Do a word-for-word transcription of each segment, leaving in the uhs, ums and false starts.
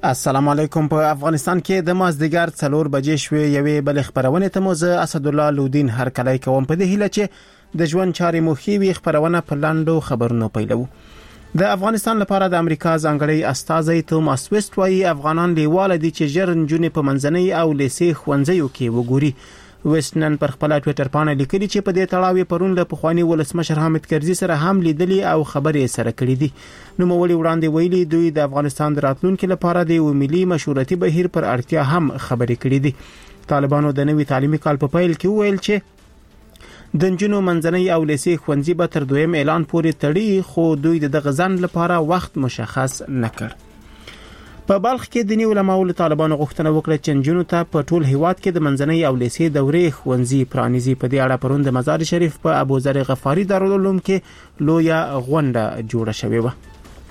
السلام علیکم. په افغانستان کې د مازدیګر څلور بجې شوې یوې بل خبرونه ته مو زه اسد الله لودین هر کله کوم په دې هیله چې د ژوند چارې مخې وي خبرونه په لاندو خبرونو پیلو. د افغانستان لپاره د امریکا ځانګړی استازی توماس ویسټ وايي افغانان لیواله دي چې جرنجونه په منځنۍ او لیسې ښوونځیو کې وګوري. ویسټنن پر خپل ټوئیټر باندې لیکلي چې په دې تړاو پرون له پخوانی ولسمشر حامد کرزي سره هم لیدلي او خبرې سره کړې دي. نو مولي وړاندې ویلي دوی د افغانستان د راتلونکو لپاره د یو ملي مشورتي بهیر پر اړتیا هم خبرې کړې دي. طالبانو د نوي تعلیمي کال په پیل کې ویل چې د نجونو منځنۍ او لیسې ښوونځي به تر دویم اعلان پورې تړي، خو دوی د دغه ځنډ لپاره وخت مشخص نه کړ. په بلخ کې د نیو علماء له طالبانو غوښتنه وکړه چې نجونو ته په ټول هیواد کې د منځنۍ او لیسې دورې ښوونځي پرانیزي. په دې اړه پرون د مزار شریف په ابوذر غفاری دارالعلوم کې لویه غونډه جوړه شوې و.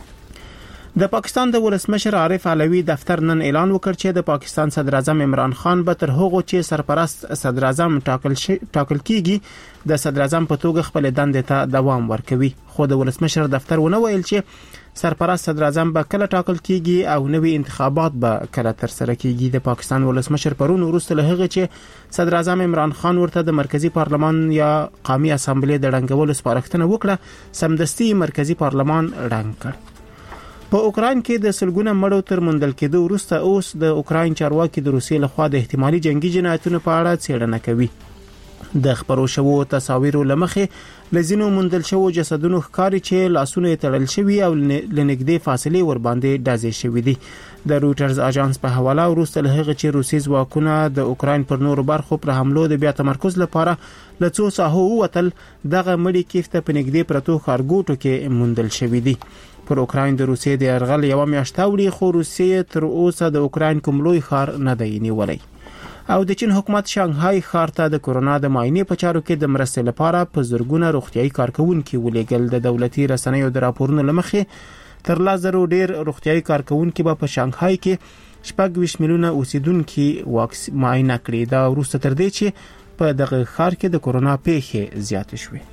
د پاکستان د ولسمشر عارف علوی دفتر نن اعلان وکړ چې د پاکستان صدر اعظم عمران خان به تر هغه چې سرپرست صدر اعظم ټاکل شي ټاکل کیږي د صدر اعظم په توګه خپل دندې ته دوام ورکوي. خو د ولسمشر دفتر ونه ویل چې سرپرست صدر اعظم به کله ټاکل کیږي او نوي انتخابات به کله تر سره کیږي. د پاکستان ولسمشر پرون وروسته له هغه چې صدر اعظم عمران خان ورته د مرکزی پارلمان یا قومي اسامبلې د ړنګولو سپارښتنه وکړه، سمدستي مرکزی پارلمان ړنګ کړ. په اوکراین کې د سلګونه مړو تر موندل کېدو وروسته اوس د اوکراین چارواکي د روسیې لخوا د احتمالي جنگي جنایتونو په اړه څېړنه کوي. د خبرو شوو تصاویرو لمخې لزینو موندل شوو جسدونو ښکاري چې لاسونه تړل شوي او لنګدې فاصله ور باندې دازې شوې دي. د رويټرز اژانس په حواله وروسته له هغه چې روسي ځواکونه د اوکراین پر نورو برخو پر حملو د بیا تمرکز لپاره له څو ساحو وتل، دغه مړي کیفته په نګدې پرتو خارګوټو کې موندل شوي دي. پر اوکراین د روسیې د یرغل یو میاشت وړي، خو روسیې تر اوسه د اوکراین کوم لوی ښار نه دی نیولی. او د چین حکومت شانګهای ښار ته د کورونا د معاینې په چارو کې د مرستې لپاره په زرګونه روغتيایي کارکونکو ولېږل. د دولتي رسنیو د راپورونو لمخې تر لازرو ډیر روغتيایي کارکونکو به په شانګهای کې شپږ ویشت میلیونه اوسیدونکو واکس معاینه کړي. دا وروسته تر دې چې په دغه ښار کې د کورونا پیښې زیات شوې.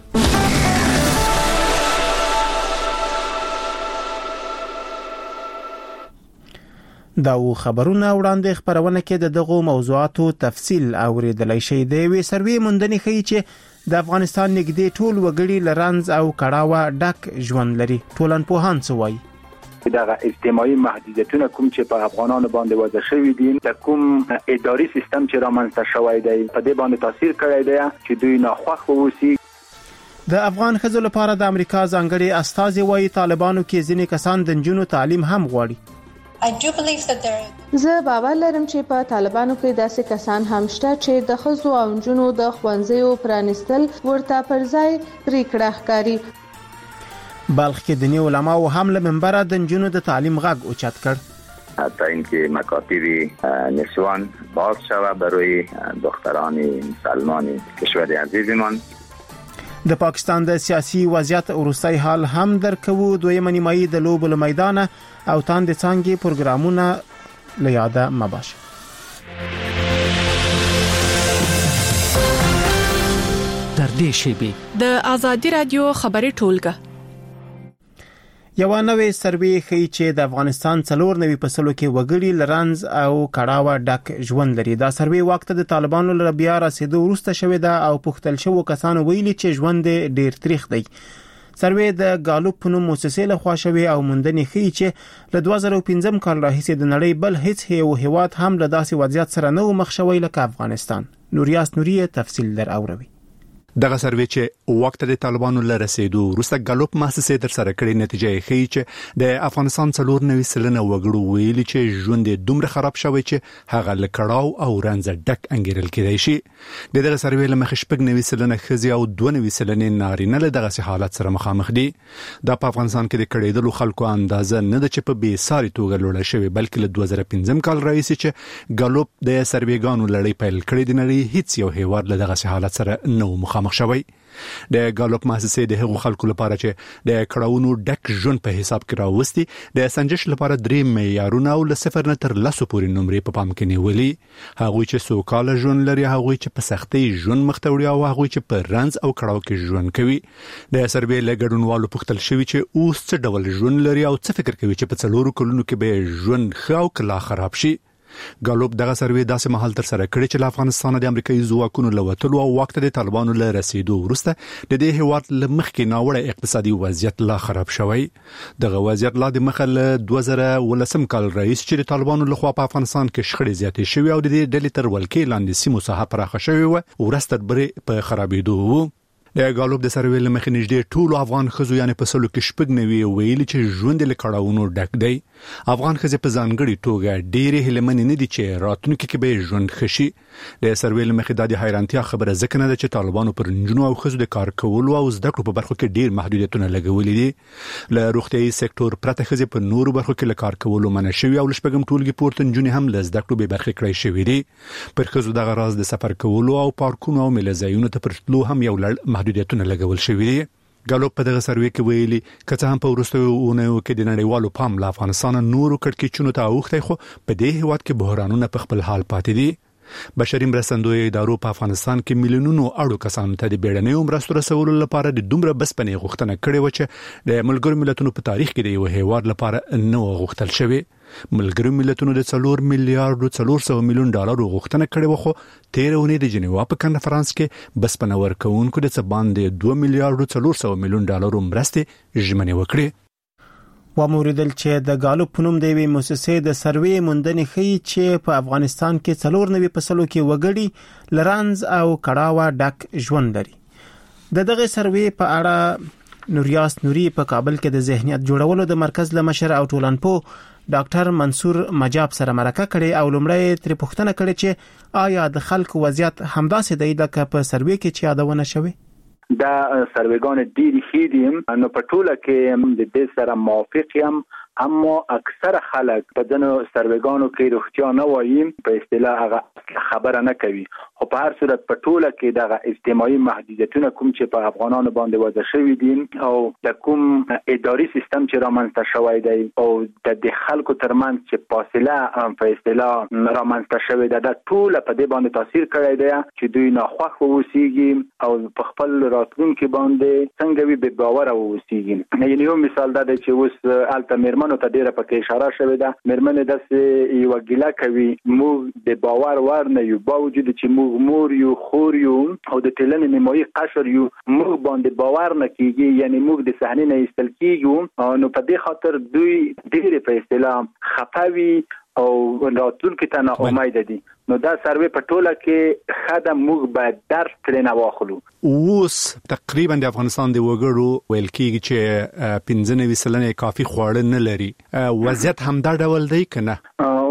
دا و خبرونه وړاندې خبرونه کې د دغه موضوعاتو تفصیل اوریدلای شي. د وی سروي موندنې ښیي چې د افغانستان نږدې ټول وګړي لرنز او کړهوه ډک ژوند لري. ټولنپوهان څه وایي؟ دغه اجتماعي محدودیتونه کوم چې په افغانانو باندې وضع شوی دي، د کوم اداري سیستم چې رامنځته شوی دی په دې باندې تاثیر کړی دی چې دوی ناخوښ ووسی. د افغان ښځو لپاره د امریکا ځانګړي استازي وایي طالبانو کې ځینې کسان د نجونو تعلیم هم غواړي. زه باور لرم چې په طالبانو کې داسې کسان هم شته چې د ښځو او نجونو د ښوونځیو پرانیستل ورته پر ځای پریکړه ښکاري. بلخ کې د نیو علماء هم له منبره د نجونو د تعلیم غږ اوچت کړ تا اینکه مکاتب نسوان باز شود برای دختران مسلمان کشور عزیزمان. د پاکستان د سیاسي وضعیت وروستي حال هم درکو. دویمه نیمایي د لوبو له میدان او تاند څنګه پروګرامونه لیاده مباش. در دې شیبه د آزادی رادیو خبري ټولګه یو نوې سروې ښیي چې د افغانستان څلور نوي فصلو کې وګړي لرنز او کړهوه ډک ژوند لري. دا سروې وخت د طالبانو له بیا رسیدو وروسته شوې ده او پختل شو کسانو ویلي چې ژوند ډیر تریخ دی. سروې د ګالوپ په نوم مؤسسې له خوا شوې او موندنې ښیي چې له دوه زره پنځم کال راهیسې د نړۍ بل هیڅ هیو هیواد هم له داسې وضعیت سره نه مخ شوی لکه افغانستان. نوریاس نوریه تفصیل در اوروي. دغه سروې چې وخت د طالبانو له رسیدو وروسته ګالوپ مؤسسې در سره کړې نتیجه یې ښیي چې د افغانستان څلور نوي سلنه وګړو ویلي چې ژوند دومره خراب شوی چې هغه له کړهو او رنځ ډک انګیرل کېدای شي. د دغه سروې له مخې شپږ نوي سلنه ښځې او دوه نوي سلنه نارینه له دغه حالت سره مخامخ دي. دا په افغانستان کې د کړېدلو خلکو اندازه نه ده چې په بې ساري توګه لوړه شوې، بلکې له دوه زره پنځم کال راهیسې چې ګالوپ د سروېګانو لړۍ پیل کړې د نړۍ هیڅ یو هیواد له دغه حالت سره نه مخامخ مخامخ شوی. د ګالوپ مؤسسې د هغو خلکو لپاره چې د کړهونو ډک ژوند په حساب کې راوستي د سنجش لپاره درې معیارونه او له صفر نه تر لسو پورې نمرې په پام کې نیولي. هغوی چې سوکاله ژوند لري، هغوی چې په سختۍ ژوند مخ ته وړي او هغوی چې په رنځ او کړاو کې ژوند کوي. د سروې له ګډونوالو پوښتل شوي چې اوس څه ډول ژوند لري او څه فکر کوي چې په څلورو کلونو کې به ژوند ښه او که لا خراب شي. ګالوپ دغه سروې داسې مهال تر سره کړی چې له افغانستان د امریکایي ځواکونو له وتلو او واک ته د طالبانو له رسیدو وروسته د دې هیواد له مخکې ناوړه اقتصادي وضعیت لا خراب شوی. دغه وضعیت لا د مخه له دوه زره ولسم کال رئیس چې د طالبانو لخوا په افغانستان کې شخړې زیاتې شوې او د دې ډلې تر ولکې لاندې سیمو ساحه پراخه شوې و ورسته برې په خرابېدو و. د ګالوپ د سروې له مخې نږدې ټولو افغان ښځو یعنې په سلو کې شپږ نوي ویلي چې ژوند له کړهونو ډک دی. افغان ښځې په ځانګړي توګه ډېرې هیلهمنې نه دي چې راتلونکي کې به ژوند ښه شي. د سروې له مخې د حیرانتیا خبره ځکه نه ده چې طالبانو پر نجونو او ښځو د کار کولو او زده کړو په برخو کې ډېر محدودیتونه لګولي دي. له روغتیايي سکتور پرته ښځې په نورو برخو کې له کار کولو منع شوي او له شپږم ټولګي پورته نجونې هم له زده کړو بې برخې کړای شوي دي. پر ښځو دغه راز د سفر کولو او پارکونو او میله ځایونو ته پر تلو هم یو لړ محدودیتونه لګول شوي دي. ګالوپ په دغه سروې کې ویلي که څه هم په وروستیو اونیو کې د نړیوالو پام له افغانستان نورو کړکېچونو ته اوښتی، خو په دې هیواد کې بحرانونه په خپل حال پاتې دي. بشري مرستندوی ادارو په افغانستان کې میلیونونو اړو کسانو ته د بیړنیو مرستو رسولو لپاره د دومره بسپنې غوښتنه کړې و چې د ملګرو ملتونو په تاریخ کې د یو هیواد لپاره نه و غوښتل شوی. ملګرو ملتونو د څلور میلیارډ څلور سوه میلیون ډالرو غوښتنه کړې و، خو تیر اونۍ د جنیوا په کنفرانس کې بسپنه ورکوونکو د څه باندې دوه میلیارډ څلور سوه میلیون ډالرو مرستې ژمنې وکړې. و موریدل چې د ګالوپ په نوم د یوې مؤسسې د سروې موندنې ښیي چې په افغانستان کې څلور نوي فصلو کې وګړي لرانز او کړاوه ډک ژوند لري. د دغه سروې په اړه نوریاس نوري په کابل کې د ذهنیت جوړولو د مرکز لمشر او ټولنپوه ډاکټر منصور مجاب سره مرکه کړې او لومړی تر پوښتنه کړې چې آیا د خلکو وضعیت همداسې دی لکه په سروې کې چې یادونه شوی؟ دا سروېګان ډېری ښې دي، نو په ټوله کې د دې سره موافق یم، اما اکثر خلک په ځینو سروېګانو کې روغتیا نه وایي، په اصطلاح هغه خبره نه کوي. خو په هر صورت په ټوله کې دغه اجتماعي محدودیتونه کوم چې په افغانانو باندې وضع شوي دي او د کوم اداري سیستم چې رامنځته شوی دی او د خلکو ترمنځ چې فاصله په اصطلاح رامنځته شوې ده، دا ټوله په دې باندې تاثیر کړی دی چې دوی ناخوښ واوسیږي او په خپل راتلونکي باندې څنګه وي بې باوره واوسیږي. یعنې یو مثال دا دی چې اوس هلته مېرمنو ته ډېره پکې اشاره شوې ده، مېرمنې داسې یوه ګیله کوي موږ د باور وړ نه یو، باوجود چې موږ مور یو، خور یو او د ټولنې نیمایي قشر یو، موږ باندې باور نه کیږي، یعنی موږ د صحنې نه ایستل کیږو. نو په دې خاطر دوی ډېرې په اصطلاح خفه وي او راتلونکي ته نا امید دي. نو دا سروې په ټوله کې خاده موږ باید درس ترې نه واخلو. اوس تقریبا د افغانستان د وګړو ویل کېږي چې پنځه نوي سلنه کافي خواړه نه لري. وضعیت همدا ډول دی که نه؟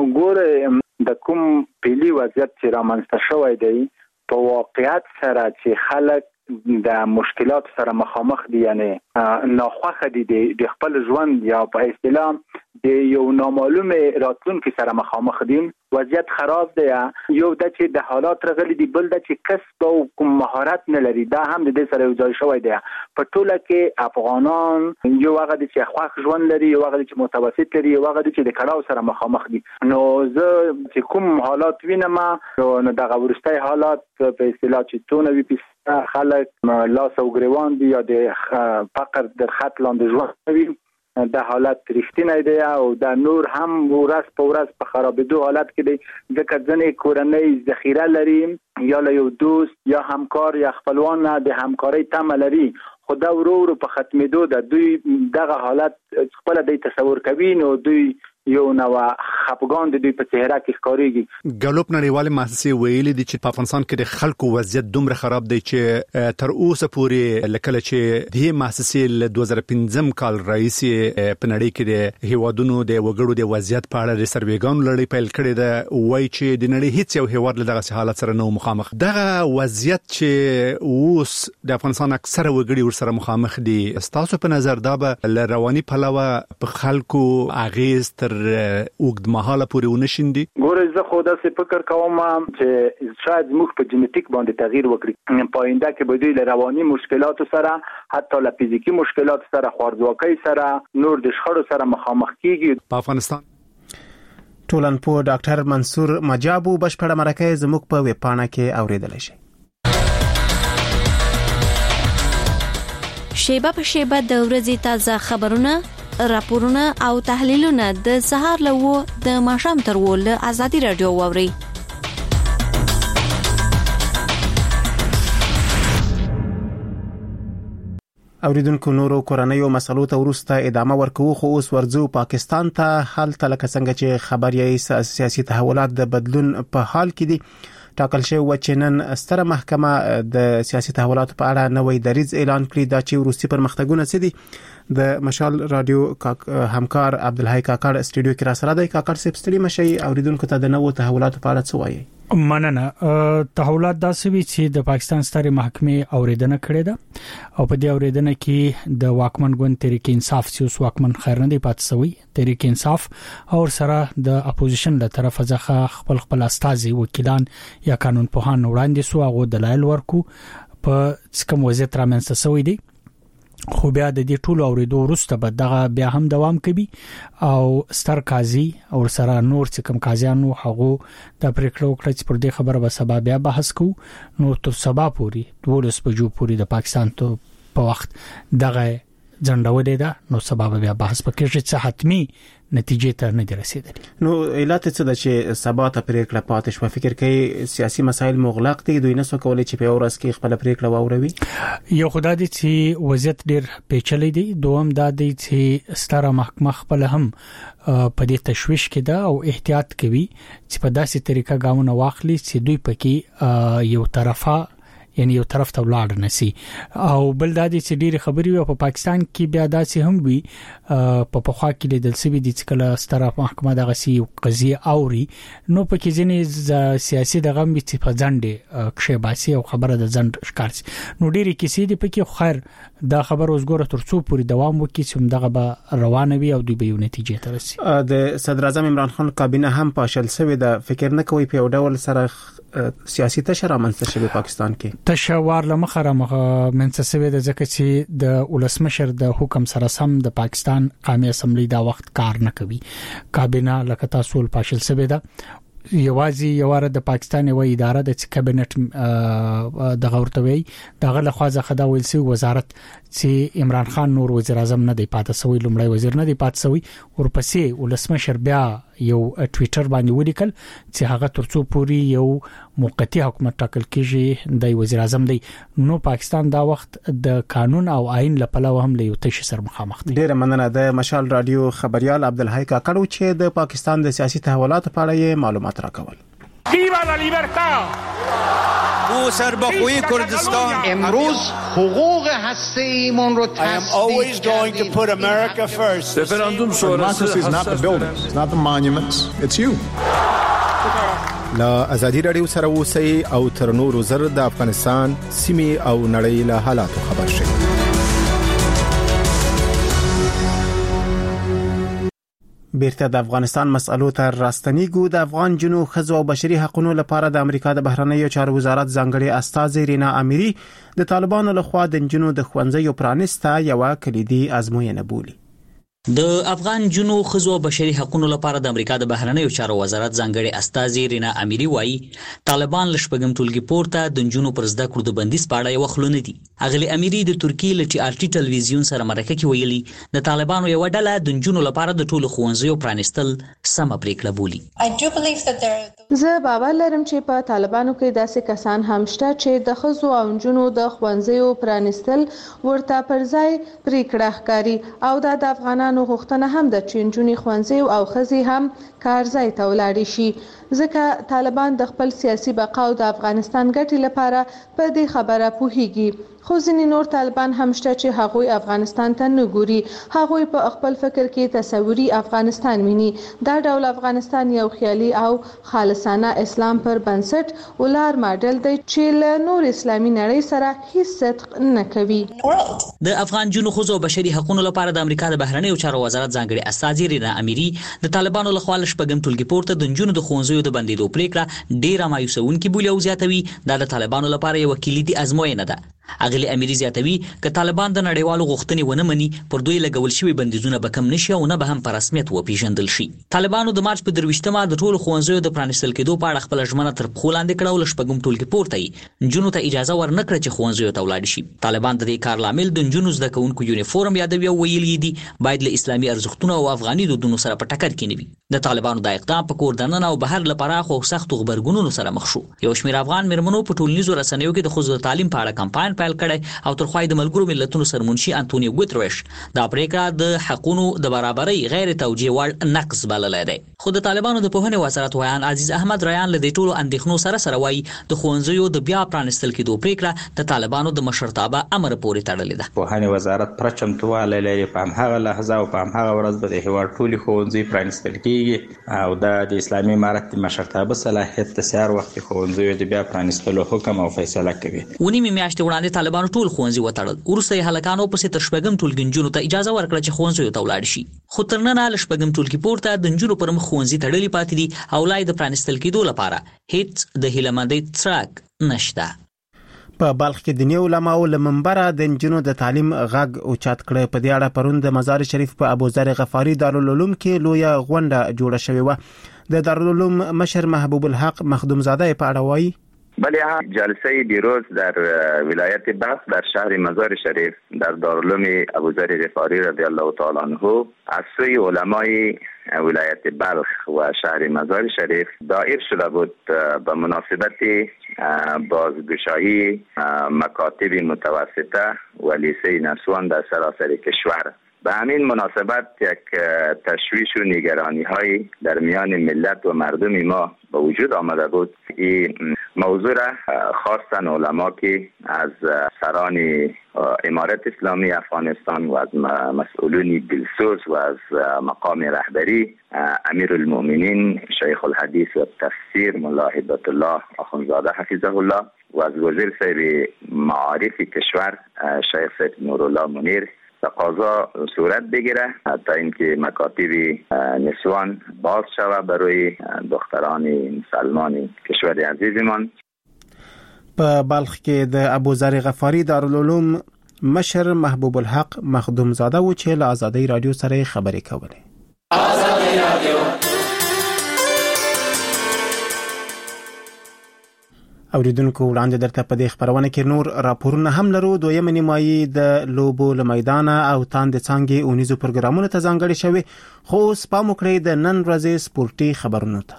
ګوره د کوم پیلي وضعیت چې رامنځته شوی دی په واقعیت سره چې خلک د مشکلات سره مخامخ دي، یعنی ناخوښه دي د خپل ژوند یا په اصطلاح د یو نامعلوم راتلونکي سره مخامخ دي، وضعیت خراب دی. یو د چې د حالات رغلي دي، بل د چې کسب او کوم مهارت نه لري، دا هم د دې سره یو ځای شوی دی. په ټوله کې افغانان یو هغه دي چې خوښ ژوند لري، یو هغه دي چې متوسط لري، یو هغه دي چې د کړاو سره مخامخ دي. نو زه چې کوم حالات وینم نو دغه وروستي حالات په اصطلاح چې څونه وي خلک لاس او ګریوان دي یا د فقر در خط لاندې ژوند کوي، دا حالت رښتینی دی او دا نور هم ورځ په ورځ په خرابېدو حالت کې دی. ځکه ځینې کورنۍ ذخیره لري یا له یو دوست یا همکار یا خپلوان نه د همکارۍ تمه لري، خو دا ورو ورو په ختمېدو ده. دوی دغه حالت خپله دی تصور کوي، نو دوی یو نو خپګان د دوی په چهره کې ښکارېږي. ګالوپ نړیوالې مؤسسې ویلي دي چې په افغانستان کې د خلکو وضعیت دومره خراب دی چې تر اوسه پورې لکه چې دې مؤسسې له دوه زره پنځم کال راهیسې په نړۍ کې د هیوادونو د وګړو د وضعیت په اړه د سروېګانو لړۍ پیل کړې ده، وایي چې د نړۍ هیڅ یو هیواد له دغسې حالت سره نه و مخامخ. دغه وضعیت چې اوس د افغانستان اکثره وګړي ورسره مخامخ دي، ستاسو په نظر دا به له رواني پلوه په خلکو اغېز تر اوږدمهاله پورې ونشيندي؟ ګوره زه خو داسې فکر کوم چې شاید موږ په جنټیک باندې تغییر وکړي په آینده کې به دوی له رواني مشکلاتو سره حتی له فزیکی مشکلاتو سره خوارځواکۍ سره نور د شخړو سره مخامخ کیږي. په افغانستان ټولنپوه ډاکټر منصور مجابو بشپړه مرکه زموږ په ویب پاڼه کې اوریدل شي. شیبه په شیبه د ورځې تازه خبرونه، راپورونه او تحلیلونه د سهار لوو د ماښام تر ول آزادي رادیو ووري. اوریدونکو نورو کورنیو مسلو ته ورسته ادامه ورکوو، خو اوس ورځو پاکستان ته حالت لکه څنګه چې خبر یې سیاسي تحولات د بدلون په حال کې دي. ټاکل شوی و چې نن ستره محکمه د سیاسي تحولاتو په اړه نوې دریځ اعلان کړی دا چې وروستي پرمختګونه څه دي. د مشال رادیو همکار عبدالحی کاکړ استودیو کې را سره دی. کاکړ صاحب ستړي مشي، اوریدونکو ته د نوو تحولاتو په اړه څه وایي؟ مننه. تحولات داسې وی چې د پاکستان ستره محکمې اوریدنه کړې ده او په دې اوریدنه کې د واکمن ګوند تحریک انصاف چې اوس واکمن خیر نه دی پاتې شوی، تحریک انصاف او سره د اپوزیشن له طرفه ځخه خپل خپل استازي وکیلان یا قانون پوهان وړاندې سو هغه دلایل ورکو په څکم وضعیت رامنځته شوی دی. خو بیا د دې ټولو اوریدو وروسته به دغه بیا هم دوام کوي او ستر قاضي او سره نور چې کوم قاضیانو هغه د پریکړه وکړه چې پر دې خبره به سبا بیا بحث کوو. نو تر سبا پوري دولس بجو پوري د پاکستان ته په وخت دغه ځنډولې ده، نو سبا بیا بحث پکې چې حتمی نتیجې ته نه دی رسیدلی. نو علت څه ده چې سبا ته پریکړه پاتې شو؟ فکر کوي سیاسي مسایل مغلق دي، دوی نه سو کولای چې په ورځ کې خپل پریکړه واوروي؟ یو خدای دې چې وضعیت ډیر پیچلې دی، دوم دا دی چې ستاره محکمه خپل هم په دې تشويش کې ده او احتیاط کوي چې په داسې طریقه ګامونه واخلي چې دوی پکې یو طرفه یعنی یو طرف ته ولاړ نسی. او بل د دې چې ډیره خبري په پاکستان کې بیا داسې هم وي په پخوا کې لیدل سوي دي چې کله ستره محکمه دغه سی قضیه اوري نو پکې ځینې سیاسي دغه چې په ځنډه کښې باسي او خبره د ځنډ ښکارسي. نو ډیره کیسې دي پکې خیر دا خبر اوس ګوره تر څو پورې دوام وکړي چې دغه به روانه وي او دوی به یو نتیجې ته رسي. د صدر اعظم عمران خان کابینه هم پاشل سوي ده، فکر نه کوي په یو ډول سره سیاسي تشر رامنځته شوی پاکستان کې؟ تشوار لمخره منځته شوی د ځکه چې د ولسمشر د حکم سره سم د پاکستان قومي اسمبلی دا وخت کار نه کوي. کابینه لکه تاسو پاشل شوی ده، یوازې یواره د پاکستان یو اداره د کابینټ د غورتوي دغه لخوا ځخه ویل سي وزارت چې عمران خان نور وزیر اعظم نه دی پاتې شوی، لومړی وزیر نه دی پاتې شوی. ورپسې ولسمشر بیا یو ټویټر باندې ولیکل چې هغه ترڅو پوری یو موقتی حکومت ټاکل کیږي د وزیر اعظم دی. نو پاکستان دا وخت د قانون او آئین لپاره هم له یو تش سر مخامخ دی. ډیر مننه. د مشال رادیو خبريال عبدالحی کاکړو چې د پاکستان د سیاسي تحولاتو په اړه معلومات راکول. ویوا لا لیبرتا! او سربخوی کردستان امروز حقوق هسته‌ایمون رو تصدیق کردیم. رفراندوم شورای is not the buildings, it's not the monuments, it's you. لا ازادي رادیو سره اوسئ او تر نورو زر د افغانستان سیمه او نړۍ له حالاتو خبر شئ. بیرته د افغانستان مسألو ته راستنیږو. د افغان جنو خزو او بشري حقوقو لپاره د امریکا د بهرنیو چارو وزارت ځانګړي استاذ رینا اميري د طالبانو لخوا د جنو د خوندزیو پرانسته یو کلیدي ازموینه بولی. د افغان جنو خزو او بشري حقوقو لپاره د امریکا د بهرنیو چارو وزارت ځانګړي استاذ رینا اميري وایي طالبان لشپګم ټولګي پورته د جنو پر زده کړو د بندیز پاړه یو خلونه دي. اغلی اميري د ترکی لټي آرټي ټلویزیون سره مرکه کې ویلي د طالبانو یو ډله د جنو لپاره د ټولو خوندزیو پرانستل سم پریکړه بولی. زه باور لرم چې په طالبانو کې داسې کسان هم شته چې د خزو او جنو د خوندزیو پرانستل ورته پرځای پریکړه ښکاري او د افغانانو غوښتنه هم د چینجونی خوندزي او خزي هم کارځای ته ولاړ شي. ځکه طالبان د خپل سیاسي بقا او د افغانستان ګټې لپاره په دې خبره پوهیږي. خو ځینې نور طالبان هم شته چې هغوی افغانستان ته نه ګوري. هغوی په خپل فکر کې تصوري افغانستان ویني. دا ډول افغانستان یو خیالي او خالصانه اسلام پر بنسټ ولار ماډل دی چې له نور اسلامي نړۍ سره هیڅ صدق نه کوي. د افغان جنو خو بشري حقوقو لپاره د امریکا د بهرنیو چارو وزارت ځانګړي استاذ رینا اميري د طالبانو لخوا لشپږم ټولګي پورته د جنو د خونځو د بندیدو پریکړه ډیره مایوسونکې بولی او زیاتوي. دا د طالبانو لپاره یو کلیدي ازموینه ده. اغلی اميري زیاتوي ک طالبان د نړیوالو غوښتنې ونه مني پر دوی لګول شوی بندیزونه به کم نشي او نه به هم په رسمیت وپیژندل شي. طالبانو د مارچ په درويشتمه د ټولو خونځو د پرانیستل کېدو په اړه خپل ژمنه تر پخو لاندې کړه او لشپږم ټولګي پورته جنو ته اجازه ورنکړه چې خونځو ته ولاړ شي. طالبان د دې کار لامل د جنو زده کوونکو یونیفورم یادوي او ویلي دي باید له اسلامي ارزښتونو او افغاني دودونو سره په ټکر کې نه وي. د طالبانو د اقدام په کور دننه او بهر لپاره خو سخت غبرګونونو سره مخ شو. یو شمېر افغان مرمنو په ټولنیزو رسنیو کې د ښځو د تعلیم په اړه کمپاین پیل کړی او تر خوای د ملګرو ملتونو سرمنشي انټونیو ګوتریش د پریکړه د حقوقو د برابرۍ غیر توجیه وړ نقض بللی دی. خو د طالبانو د پوهنې وزارت ویان عزیز احمد ریان له دې ټولو اندېښنو سره سره وایي د ښوونځیو د بیا پرانیستل کېدو پریکړه د طالبانو د مشرتابه امر پورې تړلې ده. پوهنې وزارت پر چمتووالی لري په هماغه لحظه او په هماغه ورځ به د هیواد ټولې ښوونځي پرانیستل کېږي او د اسلامي امارت د مشرتابه صلاحیت د سهار وخت ښوونځیو د بیا پرانیستلو حکم او فیصله کوي. ونیمې میاشتې وړاندې طالبانو ټول ښوونځي وتړل. وروسته یې هلکانو پسې تر شپږم ټولګي نجونو ته اجازه ورکړه چې ښوونځیو ته ولاړ شي. خو تر ننه له شپږم ټولګي پورته د نجونو پر مخ ښوونځي تړلي پاتې دي او لا یې د پرانیستل کېدو لپاره هیڅ د هیلهمندۍ څرک نشته. په بلخ کې د نیو علماو له منبره د نجونو د تعلیم غږ اوچت کړ. په دې اړه پرون د مزار شریف په ابوذر غفاری دارالعلوم کې لویه غونډه جوړه شوې وه. د دارالعلوم مشر محبوب الحق مخدوم زاده په اړه وایي بله جلسه دیروز در ولایت بلخ در شهر مزار شریف در دارالعلوم ابوذر غفاری رضی الله تعالی عنه از سوی علمای ولایت بلخ و شهر مزار شریف دایر شده بود به مناسبت بازگشایی مکاتب متوسطه و لیسه نسوان در سراسر کشور. به همین مناسبت یک تشویش و نگرانی های در میان ملت و مردم ما به وجود آمده بود. این موضوع را خواستن علما که از سران امارت اسلامی افغانستان و از مسئولین دلسوز و از مقام رهبری امیر المؤمنین شیخ الحدیث و تفسیر ملا هبت الله آخوندزاده حفظه الله و از وزیر صاحب معارف کشور شیخ سید نورالله منیر تقاضا صورت بگیره تا اینکه مکاتب نسوان باز شود برای دختران مسلمان کشور عزیزمان. په بلخ کې د ابوذر غفاری دارالعلوم مشر محبوب الحق مخدوم زاده و چې له آزادۍ رادیو سره خبرې کولې. آزادۍ رادیو اوریدونکو وړاندې درته په دې خبرونه کې نور راپورونه هم لرو. دویمه نیمایي د لوبو له میدان او تاند څنګه اونیزو پروګرامونو ته ځانګړي شوی. خو اوس پام وکړئ د نن ورځې سپورتي خبرونو ته.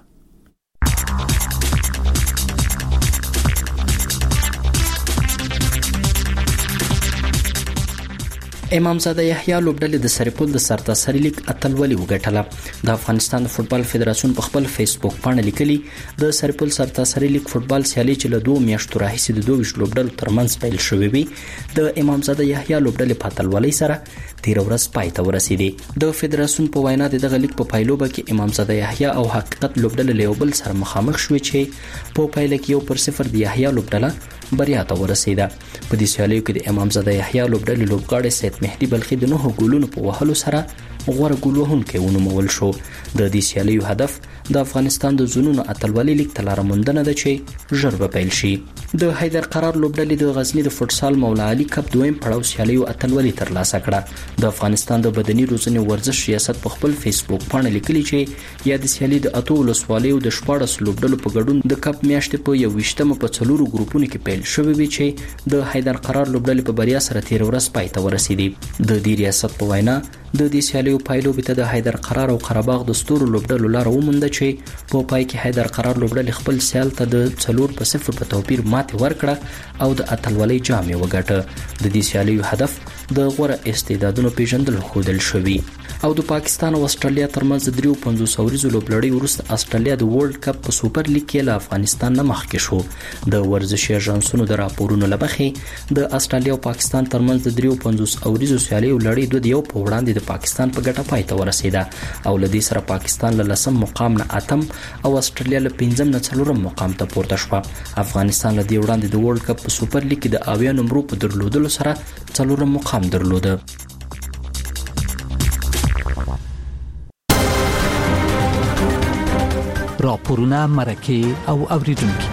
امامزاده یحیی لوبډلې د سرپل د سرتاسري لیګ اتلولي وګټله. د افغانستان د فوتبال فدراسیون په خپل فیسبوک باندې لیکلي د سرپل سرتاسري لیګ فوتبال سیالي چې له دوه میاشتو راهیسې د دوه ویشت لوبډلو ترمنځ پیل شوې وي د امامزاده یحیی لوبډلې په اتلولۍ سره تیر ورځ پای ته ورسېدې. د فدراسیون په وینا د دغه لیګ په پایلوبه کې امامزاده یحیی او حقیقت لوبډلې له یو بل سره مخامخ شوې چې په پایله کې یو پر صفر د یحیی لوبډله بریا ته ورسېده. په دې سیالیو کې د امامزاده یحیی لوبډلې لوبغاړی سید مهدي بلخي د نهو ګولونو په وهلو سره غوره ګول وهونکی ونومول شو. د دې سیالیو هدف د افغانستان د زونونو اتلولي لیګ ته لاره موندنه ده چې ژر به پیل شي. د حیدر قرار لوبډلې د غزنی د فوټسال مولا علي کپ دویم پړاو سیالیو اتلولي ترلاسه کړه. د افغانستان د بدني روزنې ورزش ریاست په خپل فیسبوک باندې لیکلي چې یا د سیالي د اتو ولسوالیو د شپاړس لوبډلو په ګډون د کپ میاشتې په یو ویشتمه په څلورو ګروپونو کې پیل شوې وي چې د حیدر قرار لوبډلې په بریا سره تیر ورځ پای ته ورسېدې. د دې ریاست په وینا د دې سیالیو پایلوبې ته د حیدر قرار او قرهباغ د ستورو لوبډلو لاره ومونده چې په پای کې حیدر قرار لوبډلې خپل سیال ته د څلور په صفر په توپیر ماتې ورکړه او د اتلولۍ جام یې وګټه. د دې سیالیو هدف د غوړه استعدادونو پیژندل خودل شوی. او د پاکستان او استرالیا ترمنځ د درې پنځوس اوریزو لوبلړۍ وروسته استرالیا د ورلد کپ په سوپر لیګ کې له افغانستان نه مخکې شو. د ورزشي اژانسونو د راپورونو لمخې د استرالیا او پاکستان ترمنځ د درې پنځوس اوریزو سیالۍ لړۍ دوه یو په وړاندې د پاکستان په ګټه پای ته ورسېده او له دې سره پاکستان له لسم مقام نه اتم او استرالیا له پنځم نه څلورم مقام ته پورته شو. افغانستان له دې وړاندې د ورلد کپ په سوپر لیګ کې د اویا نمبر په درلودلو سره څلورم مقام درلوده. راپورونه مرکه او اوریدونکو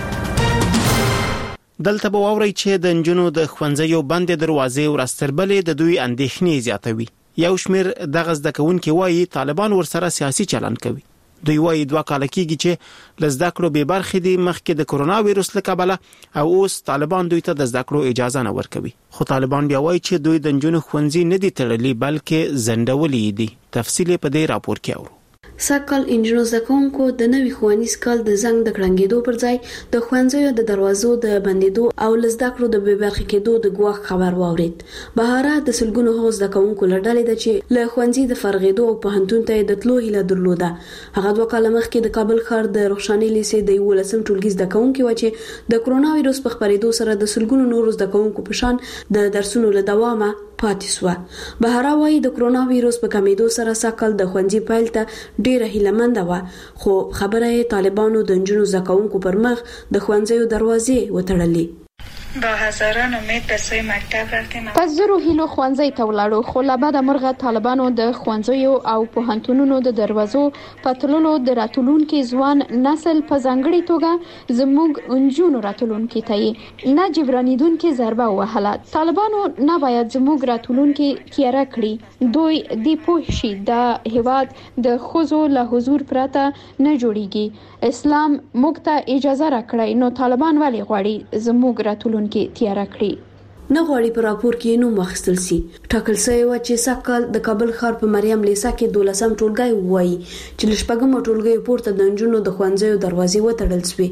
دلته به واوري چې د انجونو د خوندزیو بندې دروازې ورستربلې د دوی اندېښنې زیاتوي. یو شمیر دغه زده کوونکي وایي طالبان ورسره سیاسي چلن کوي. دوی وایي دوه کال کېږي چې لزده کړو به برخې دي مخکې د کرونا وایروس له کبله او اوس طالبان دوی ته د زده کړو اجازه نه ورکوي. خو طالبان بیا وایي چې دوی د انجونو خوندزي نه دي تړلي بلکې زندولې دي. تفصیل په دې راپور کې اورو. ساکل انجینر زکونکو د نوي خوانیز کال د زنګ د کړنګېدو پر ځای د خوانزیو د دروازو د بندیدو او لزدکړو د بې برخې کېدو د ګواښ خبر واورید. بهاره د سلګونو هوز د کوونکو لړلې د چې له خوانزي د فرغېدو او په هنتون ته د تلو هیله درلوده. هغه دوه کال مخکې د کابل ښار د روښاني لیسې د یولسم ټولګي د کوونکو و چې د کرونا وایروس په خپرېدو سره د سلګونو نورو د کوونکو په شان د درسونو له دوامه پاتې سو. بهاره وايي د کرونا وایروس په کمیدو سره ساکل د خوانزي پایل ته ډیره هیلمند و خو خبره طالبانو د انجونو زکونکو پر مخ د خوانزیو دروازې وتړلې. با هزاران امید به سوی مکتب رفتیم. پس زرو هیلو خوانزی ته ولاړو خو له بعده مرغه طالبانو د خوانزیو او پوهنتونونو د دروازو پتلولو د راتلونکو ځوان نسل په ځانګړي توګه زموږ انجونو راتلونکو ته نه جبرانیدونکو ضربه وهله. طالبانو نه باید زموږ راتلونکو تیاره کړي. دوی د پوښي د هواد د خوځو له حضور پرته نه جوړیږي. اسلام موږ ته اجازه راکړي نو طالبان ولی غواړي زموږ راتلونکو کې تیاره کړی. نه غواړي په راپور کې نوم واخیستل سي. ټاکل شوی و چې ساکل د کابل ښار په مریم لیسا کې دولسم ټولګي وایي چې لشپږم ټولګي پورته د انجونو د خوانزیو دروازې وتړل شوې.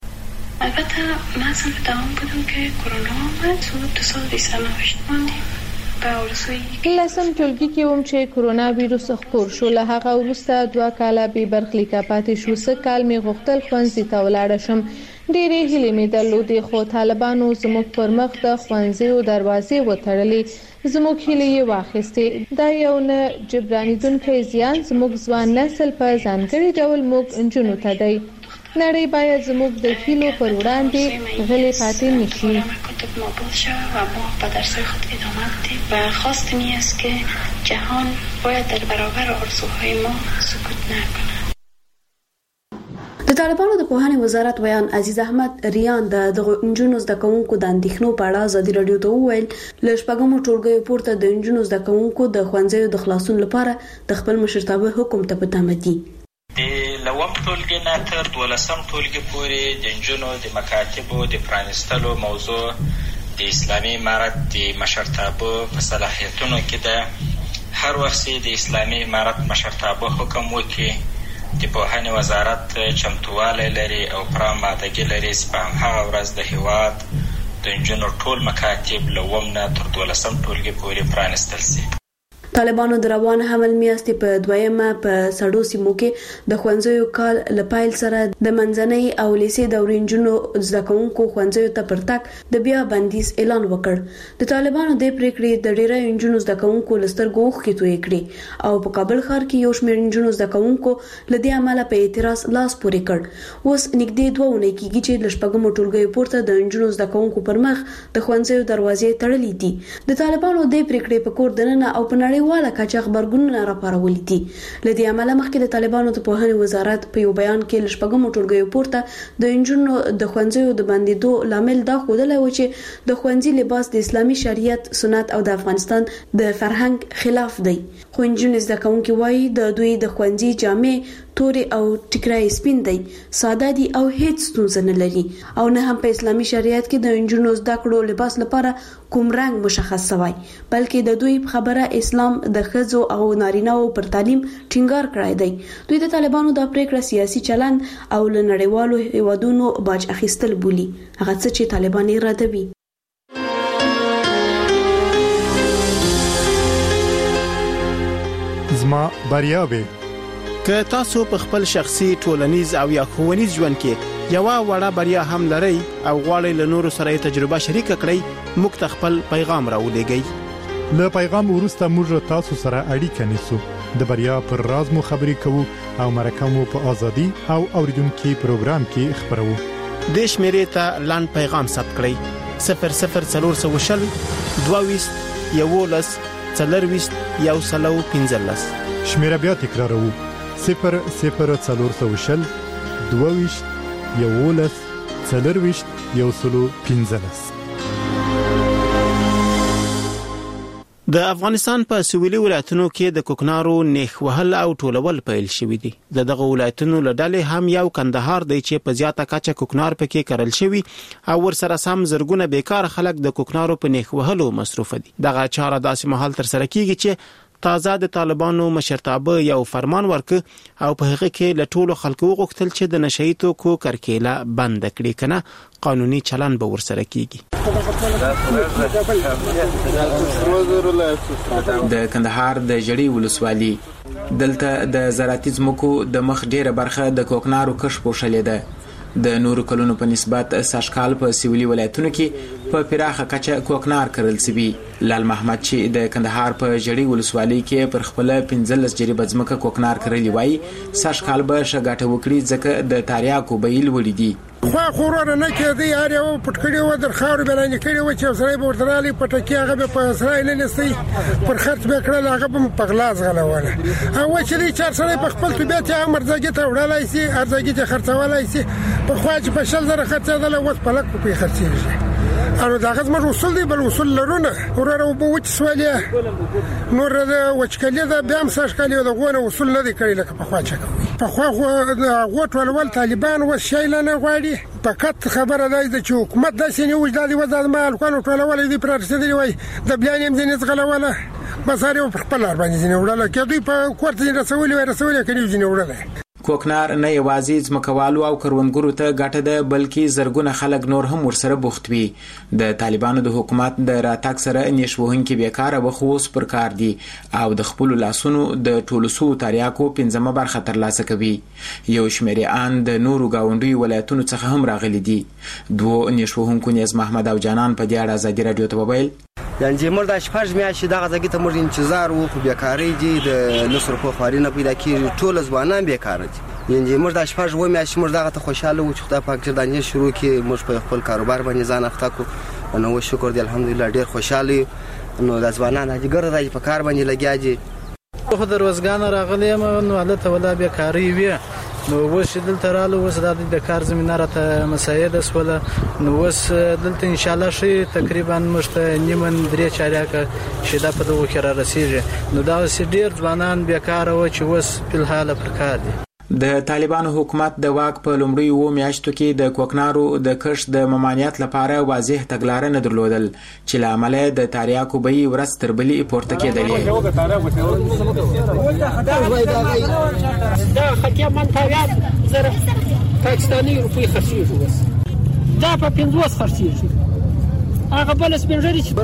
البته ما سم په دوام بودم که کرونا آمد و دو سال بیست و نوشت ماندیم. لسم ټولګي کې وم چې کرونا وایروس خپور شو. له هغه وروسته دوه کاله به برخلیکه پاتې شو. څه کال می غوښتل خوانزي ته ولاړ شم. ډېرې هیلې مې درلودې خو طالبانو زموږ پر مخ د خوانزیو دروازې وتړلې. زموږ هیلې یې واخیستې. دا یو نه جبرانیدونکی زیان زموږ ځوان نسل په ځانګړي ډول موږ انجونو ته دی. نړۍ باید زموږ د هیلو پر وړاندې غلې پاتې نشي. مابود شود و ما به درس خود ادامه بدیم و خواست می است که جهان باید در برابر آرزوهای ما سکوت نکنه. د طالبانو د پوهنې وزارت ویان عزیز احمد ریان د دغه انجونو زده کوونکو د اندېښنو په اړه ازادي رادیو ته وویل له شپږمو ټولګیو پورته د انجونو زده کوونکو د خوانزیو د خلاصون لپاره د خپل مشرتابه حکم ته په تمه دي. د لوم ټولګي نه تر دولسم ټولګي پورې د انجونو د مکاتبو د پرانستلو موضوع د اسلامي امارت د مشرتابه په صلاحیتونو کې ده. هر وخت د اسلامي امارت مشرتابه حکم وکړي د پوهنې وزارت چمتوالی لري او پوره آمادګي لري چې په هغه ورځ د هیواد د انجونو ټول مکاتب لوم نه تر دولسم ټولګي پورې پرانستل شي. طالبانو د روان حمل میاشتې په دویمه په سړو سیمو کې د خوانزیو کال لپایل سره د منځنۍ او لیسې دورې انجونو زده کوونکو خوانزیو ته پرتګ د بیا بندیز اعلان وکړ. د طالبانو د پریکړې د ډیری انجونو زده کوونکو لسترګو اوښکې تویې کړې او په کابل ښار کې یو شمېر انجونو زده کوونکو له دې امله په اعتراض لاس پورې کړ. اوس نږدې دوه اونۍ کېږي چې له شپږمو ټولګیو پورته د انجونو زده کوونکو پر مخ د خوانزیو دروازې تړلې دي. د طالبانو د پریکړې په کور دننه او په نړۍ والا کچا خبرګونونه راپارولې دي. لدې عمله مخکې د طالبانو د پوهنې وزارت په یو بیان کې لشپږمو ټولګیو پورته د انجونو د خوانزیو د بندیدو لامل دا ښودلی و چې د خوانزي لباس د اسلامي شریعت سنت او د افغانستان د فرهنګ خلاف دی. خو انجونې زده کوونکي وایي د دوی د خوانزي جامې توري او ټیکرای سپین دی، ساده دي او هیڅ ستونزه نه لري او نه هم په اسلامي شریعت کې د انجونو زده کړو لباس لپاره کوم رنګ مشخص شوی، بلکې د دوی خبره اسلام د ښځو او نارینه‌و پر تعلیم ټینګار کړی دی. دوی د طالبانو د پریکړه سیاسي چلند او له نړیوالو هیوادونو باج اخیستل بولي، هغه څه چې طالبان یې ردوي. زما بریا وي. که تاسو په خپل شخصي ټولنیز او یا ښوونیز ژوند کې یو وړه بریا هم لرئ او غواړئ له نورو سره تجربه شریک کړئ، موږ ته خپل پیغام راولېږئ. له پیغام وروسته موږ تاسو سره اړیکه نیسو، د بریا پر راز مو خبرې کوو او مرکه مو په ازادي او اوریدونکو پروګرام کې خبرو. د شمیرې ته لاند پیغام ثبت کړئ: صفر صفر څلور سوه وشل دوه یولس څلرويست یو سلو پنځلس. شمیره بیا تکراروو: صفر صفر څلور سوه وشل دوه یولس څلرويست یو سلو پنځلس. د افغانستان په سویلي ولایتونو کې د کوکنارو نیخ وهل او ټولول پیل شوې دي. د دغه ولایتونو له ډلې هم یو کندهار دی چې په زیاته کچه کوکنار پکې کرل شوی او ورسره سم زرګونه بیکار خلک د کوکنارو په نیخ وهلو مصروف دي. دغه چاره داسې مهال تر سره کیږي چې تازه د طالبانو مشرتابه یو فرمان ورک او په هغه کې له ټولو خلکو غوښتل چې د نشئی توکو کرکیله بند کړي، کنه قانوني چلن به ورسره کیږي. د کندهار د جړی ولسوالي دلته د زراعتي ځمکو د مخ ډیره برخه د کوکنارو کښ پوښلې ده. د نورو کلونو په نسبت ساشکال په سویلي ولایتونو کې په پراخه کچه کوکنار کرل سوي. لال محمد چې د کندهار په جړی ولسوالي کې پر خپل پنځلس جریبه ځمکه کوکنار کرلی وای، ساشکال به شګاټه وکړي ځکه د تاریاکو بیل وړي دي. خو خورونه نه کېدی هر یو پټکړی و در خاور بلانې کړي و چې سره به ورترالي پټکی هغه به په اسرائیل نه نسي پر خرڅ به کړل، هغه به په غلاس غلواله او چې چار سره په خپل طبيعت هغه مرزګي ته وړلای سي، ارزګي ته خرڅولای سي. په خواج په شل زره خرڅېدل او په لک په خرڅېږي. او دا غزمر وصول دی بل وصول لرونه وراره وبو وچ سوالیا نور د وچکلې دا بیا هم ساشکلې د غوونه وصول نه دی کړی لکه په خواچه کوي. په خوا غوټ ولول طالبان و شایله نه غواړي. فقط خبره ده چې حکومت داسې نه وجدادي وزاد مال کول ټولول دي پر رسیدلی وای د بلان هم ځینې غلواله بساره په خپل لار باندې ځینې وړل کې دوی په کوړت رسولي وای رسولي کړي ځینې وړل. کوکنار نه یوازې ځمکوالو او کروندګرو ته ګټه ده بلکې زرګونه خلک نور هم ورسره بوخت وي. د طالبانو د حکومت د راتګ سره نشوهونکي بیکاره وخوس پر کار دي او د خپل لاسونو د ټولسو تاریاکو پنځمه برخه ترلاسه کوي. یو شمیران د نورو گاونډي ولایتونو څخه هم راغلي دي. دوه نشوهونکو نيز محمد او جانان په دې اړه ازادي رادیو ته وویل: یعنی چې مردا شپږ میاشتې دغه ځکه ته موږ انتظار وو په بیکاری دي د نصر خو خارینه پیدا کیږي ټول ځوانان بیکار دي. یعنی موږ د شپږ و میاشتې موږ دغه ته خوشاله وو چې خدای پاک دې دانې شروع کړي، موږ په خپل کاروبار باندې ځان اخته کو نو شکر دې الحمدلله ډیر خوشاله. نو د ځوانان هغه ګرځي په کار باندې لګیا دي. خو د روزګان راغلي نو حالت ولا بیکاری وي نو وس دلته رالو وس د کار زمينه راته مساعده سوله نو وس دلته ان شاء الله شي تقریبا مشته نیمن درې چاریا شي دا په دوه کې را رسیږي. نو دا سي ډیر ځوانان بیکار و چې وس په حال پر کار دي. د طالبانو حکومت د واک په لومړی و میاشتو کې د کوکنارو د کښ د ممانعت لپاره واضح تګلارې نه درلودل چې لامل د تاریاکو به ورځ تر بلې پورته کېدلې. دا خکیا منطقه زره پاکستاني روپی خرڅېږي دا په پنځوس خرڅېږي هغه بل سپنجري چې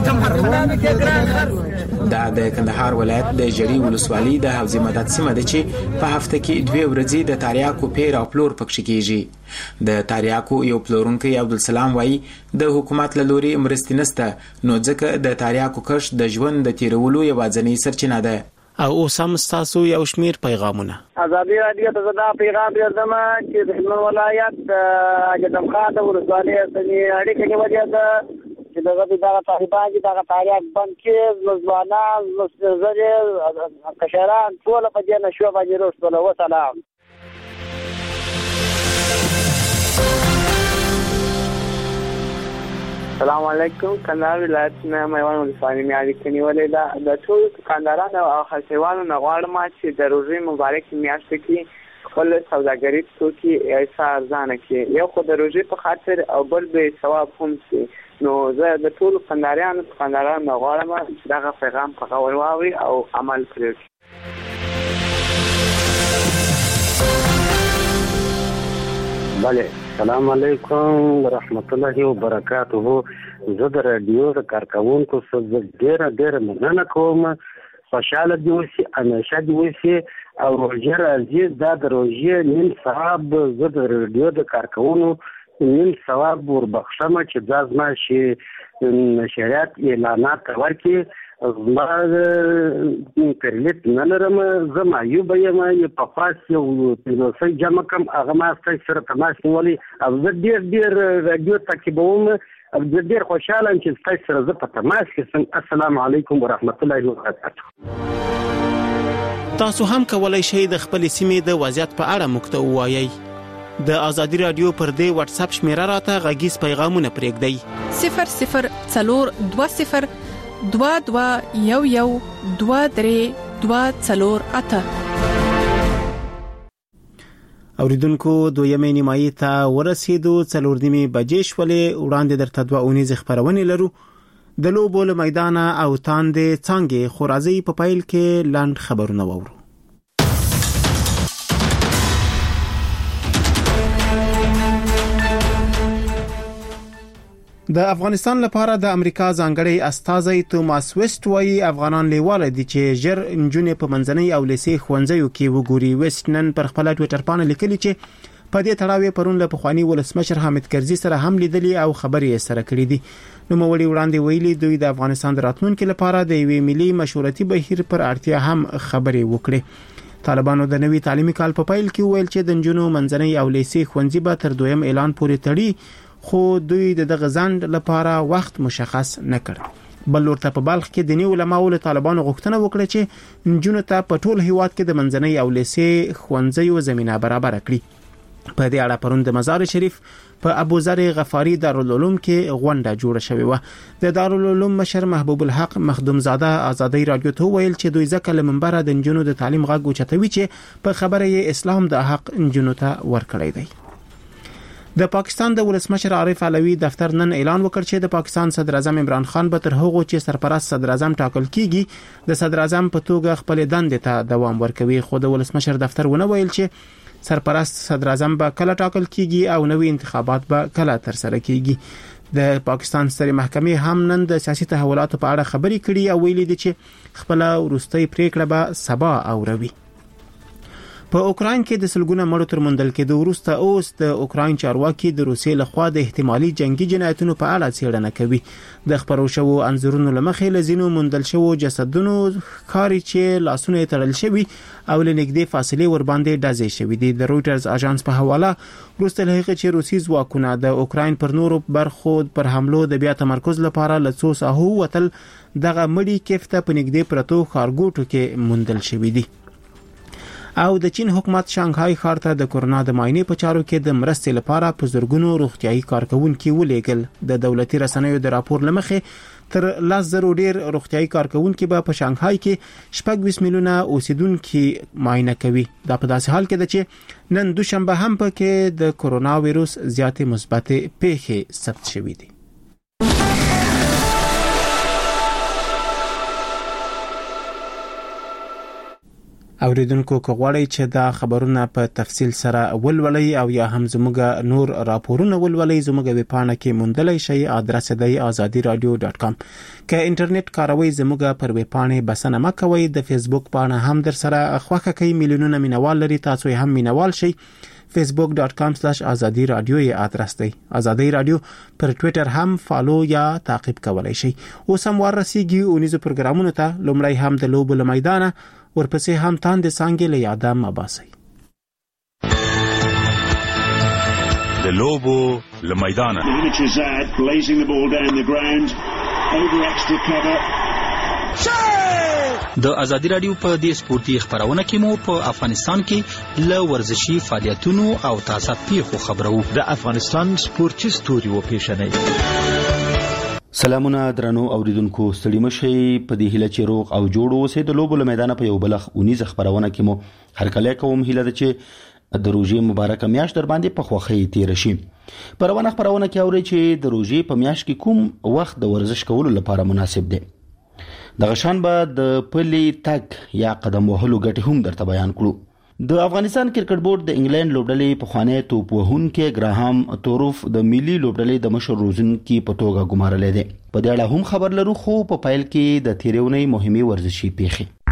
دا د کندهار ولایت د جړی ولسوالي د حوزې مدد سیمه ده چې په هفته کې دوه ورځې د تاریاکو پیر او پلور پکښ کېږي. د تاریاکو یو پلورونکی عبدالسلام وایي د حکومت له لوري مرستې نشته نو ځکه د تاریاکو کښ د ژوند د تیرولو یوازینۍ سرچینه ده. او اوس هم ستاسو یو شمیر پیغامونه. ازادي رادیو ته دا پیغام درځم چې د هلمند ولایت د جدمخان ولسوالۍ سره اړیکه نیولې ده چې دغه دغه طالبان چې دغه تاریخ بند کې ځوانان مستزره کشران ټول په دې نشو باندې رسول الله سلام. السلام علیکم. کندهار ولایت نه میوان ولسوالۍ مې اړیکه نیولې ده د ټول دکاندارانو او خرڅوالو نه غواړم چې د روزي مبارک میاشت کې خپل سوداګري توکي ایسا ارزانه کې یو خو د روزي په خاطر او بل به ثواب هم سي. نو زه د ټول کندهاریانو کندهارانو غواړم چې دا پیغام په غوړ واوري او عمل کړي. بله السلام علیکم ورحمت الله وبرکاته. زه د رادیو د کارکونکو څخه ډیره ډیره مننه کوم خوشاله دي اوسي همیشه دي اوسي او روژه راځي دا د روژې نیم ثواب زه د رادیو د کارکونو نیم ثواب وربخښم چې دا زما شي شریعت اعلانات ورکړي زما پرلیت نه لرم زه معیوبه یم په خاص یو پنځوسۍ جمع کړم هغه ما ستاسو سره تماس نیولی او زه ډېر ډېر رادیو تعقیبوم او زه ډېر خوشحاله یم چې ستاسو سره زه په تماس کې یم. السلام علیکم ورحمت الله وبرکاته. تاسو هم کولای شئ د خپل سیمې د وضعیت په اړه موږ ته ووایئ. د ازادي رادیو پر دې واتس اپ شمیره راته غږیز پیغامونه پرېږدئ صفر صفر څلور دوه صفر دوه دوه یو یو دوه درې دوه څلور اته. اوریدونکو دویمې نیمایي ته ورسېدو، څلور نیمې بجې شولې. وړاندې درته دوه اونیزې خپرونې لرو د لوبو له میدانه او تاندې څانګې. خو راځئ په پیل کې لاند خبرونه واورو. د افغانستان لپاره د امریکا ځانګړی استازی توماس ویسټ وايي افغانان لیواله دي چې ژر انجونې په منځنۍ او لیسې ښوونځیو کې وګوري. ویسټ نن پر خپل ټوئیټر باندې لیکلي چې په دې تړاو پرون له پخوانی ولسمشر حامد کرزي سره هم لیدلي او خبرې سره کړې دي. نو موړي وړاندې ویلي دوی د افغانستان د راتلونکو لپاره د یوې ملي مشورتي بهیر پر اړتیا هم خبرې وکړي. طالبانو د نوي تعلیمي کال په پیل کې ویل چې د انجونو منځنۍ او لیسې ښوونځي به تر دویم اعلان پورې تړي، خو دوی د دغه ځند لپاره وخت مشخص نه کړ. بل ورته په بلخ کې د نیو علماء له طالبانو غوښتنه وکړه چې انجونو ته په ټول هیواد کې د منځنۍ او لیسې ښوونځیو زمينه برابر کړي. په دې اړه پرون د مزار شریف په ابوذر غفاری دارالعلوم کې غونډه جوړه شوې و. د دارالعلوم مشر محبوب الحق مخدوم زاده ازادي رادیو ته ویل چې دوی ځکه له منبره د انجونو د تعلیم غږ اوچتوي چې په خبره یې اسلام د حق انجونو ته ورکړی دی. د پاکستان د ولسمشر عارف علوي دفتر نن اعلان وکړ چې د پاکستان صدر اعظم عمران خان به تر هغه چې سرپرست صدر اعظم ټاکل کیږي د صدر اعظم په توګه خپل دندې ته دوام ورکوي. خو د ولسمشر دفتر ونه ویل چې سرپرست صدر اعظم به کله ټاکل کیږي او نوې انتخابات به کله تر سره کیږي. د پاکستان سترې محکمې هم نن د سیاسي تحولاتو په اړه خبرې کړي او ویلي دي چې خپل وروستۍ پریکړه به سبا اوروي. په اوکراین کې د سلګونه مړو تر مندل کېدو وروسته اوس د اوکراین چارواکي د روسیې لخوا د احتمالي جنگي جنایتونو په اړه څېړنه کوي. د خبرو شوو انځورونو لمخې لزینو مندل شوو جسدونو ښکاري چې لاسونه تړل شوي او لنګدې فاصله ور باندې ډزې شوې دي. د رويټرز اژانس په حواله وروسته له هغه چې روسي ځواکونه د اوکراین پر نورو برخو پر حملو د بیا تمرکز لپاره لڅو ساحو وتل دغه مړی کېفته په نګدې پرتو خارګوټو کې مندل شوې دي. او د چین حکومت شانګهای ښار ته د کورونا د معاینې په چارو کې د مرستې لپاره په زرګونو روغتيایي کارکونکو ولېګل. د دولتي رسنیو د راپور لمخې تر لاس زرو ډیر روغتيایي کارکونکو به په شانګهای کې شپږ ویس میلیونه اوسیدونکو معاینه کوي. دا په داسې حال کې ده چې نن دوشنبه هم پکې د کورونا وایروس زیاتې مثبت پیښې ثبت شوې دي. اوریدونکو کوغړی چې دا خبرونه په تفصیل سره ولولئ او یا هم زموږ نور راپورونه ولولئ زموږ ویب پاڼه کې موندلای شئ. ادرس دی azadi radio dot com. که انټرنیټ کاروي زموږ پر ویب پاڼه بسنه مکوئ. د فیسبوک پاڼه هم در سره خوښه کوي میلیونونه مینوال لري، تاسو هم مینوال شئ. facebook dot com slash azadi radio یې ادرس دی. ازادي رادیو پر ټوئیټر هم فالو یا تعقیب کولای شئ. اوس هم ورسیږي اونیزو پروګرامونو ته. لومړی هم د لوبو میدانه، ورپسې هم تاندې څانګې له یاده مباسي. د لوبو له میدانه د ازادي رادیو په دې سپورتي خبرونه کې مو په افغانستان کې له ورزشي فعالیتونو او تازه پیښو خبرو. د افغانستان سپورتي ستوري و پیښنې. سلامونه درنو اوریدونکو، ستړي مشئ. په دې هیله چې روغ او جوړ اوسئ. د لوبو له میدانه په یو بلخ اونیز خبرونه کې مو هر کله کوم هیله ده چې د روژې مبارکه میاشت در باندې په خوښۍ تیر شي. په روانه خبرونه کې اورئ چې د روژې په میاشت کې کوم وخت د ورزش کولو لپاره مناسب دی. دغه شان به د پلي تګ یا قدم وهلو ګټې هم درته بیان کړو. د افغانستان کرکټ بورډ د انګلند لوبډلې پخوانی توپ وهونکی ګراهام توروف د ملي لوبډلې د مشر روزنکي په توګه ګمارلې ده. په دې اړه هم خبر لرو، خو په پایل کې د تیرونې مهمه ورزشي پیښې.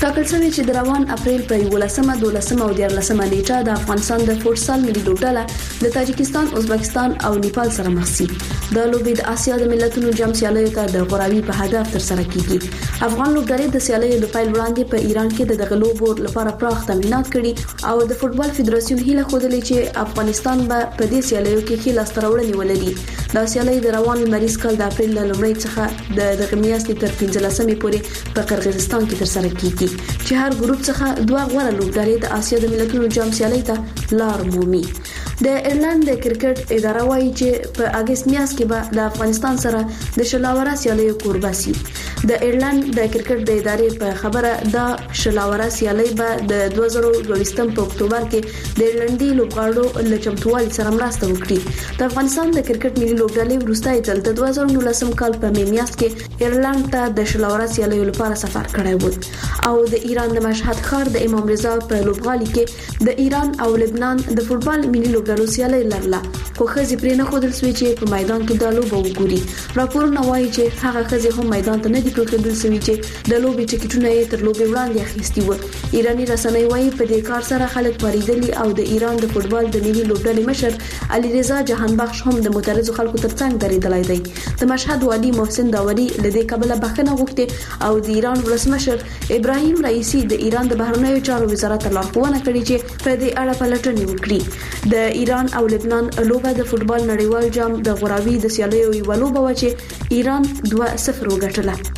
ټاکل شوی چې د روان اپریل په یولسمه دولسمه او دیارلسمه نیټه د افغانستان د فوټسال ملي لوبډله د تاجکستان، ازبکستان او نیپال سره مخ شي. د لوبې د آسیا د ملتونو جام سیالیو ته د غوراوي په هدف تر سره کیږي. افغان لوبډلې د سیالیو د پیل وړاندې په ایران کې د دغه لوبو لپاره پراخ تمرینات کړي او د فوټبال فدراسیون هیله خوده چې افغانستان به په دې سیالیو کې ښه لاس تراوړنې ولري. دا سیالي د روان لمریز کال د اپریل له لومړۍ څخه د دغه میاشتې تر پنځلسمې پورې په قرغیزستان کې ترسره کیږي چې هر ګروپ څخه دوه غوره لوبډلې د آسیا د ملتونو جام سیالي ته لار مومي. د ایرلند د کرکټ اداره وايي چې په اگست میاشت کې به د افغانستان سره د شلاوره سیالیو کوربه شي. د ایرلند د کرکټ د ادارې په خبره د شلاوره سیالي به د دوه زره دوولسم په اکتوبر کې د ایرلندي لوبغاړو له چمتووالي سره مرسته وکړي. د افغانستان د کرکټ ملي لوبډلې وروستۍ ځل د دوه زره نولسم کال په می میاشت کې ایرلند ته د شلاوره سیالیو لپاره سفر کړی و او د ایران د مشهد ښار د امام رضا په لوبغالي کې د ایران او لبنان د فوټبال ملي لوبډلو سیالي لرله، خو ښځې پرې نه ښودل شوې چې په میدان کې د لوبو وګوري. راپورونه وایي چې هغه ښځې هم میدان ته نه دي پرېښودل شوي چې د لوبې ټکټونه یې تر لوبې وړاندې اخیستي وو. ایراني رسنۍ وایي په دې کار سره خلک پاریدلي او د ایران د فوټبال د ملي لوبډلې مشر علیرضا جهانبخش هم د معترضو خلکو ترڅنګ درېدلی دی. د مشهد والي محسن داوري له دې کبله بخښنه غوښتې او د ایران ولسمشر ابراهیم رئیسی د ایران د بهرنیو چارو وزارت ته لارښوونه کړې چې په دې اړه پلټنې وکړي. د ایران او لبنان لوبه د فوټبال نړیوال جام د غوراوي د سیالیو یو لوبه و چې ایران دوه صفر وګټله.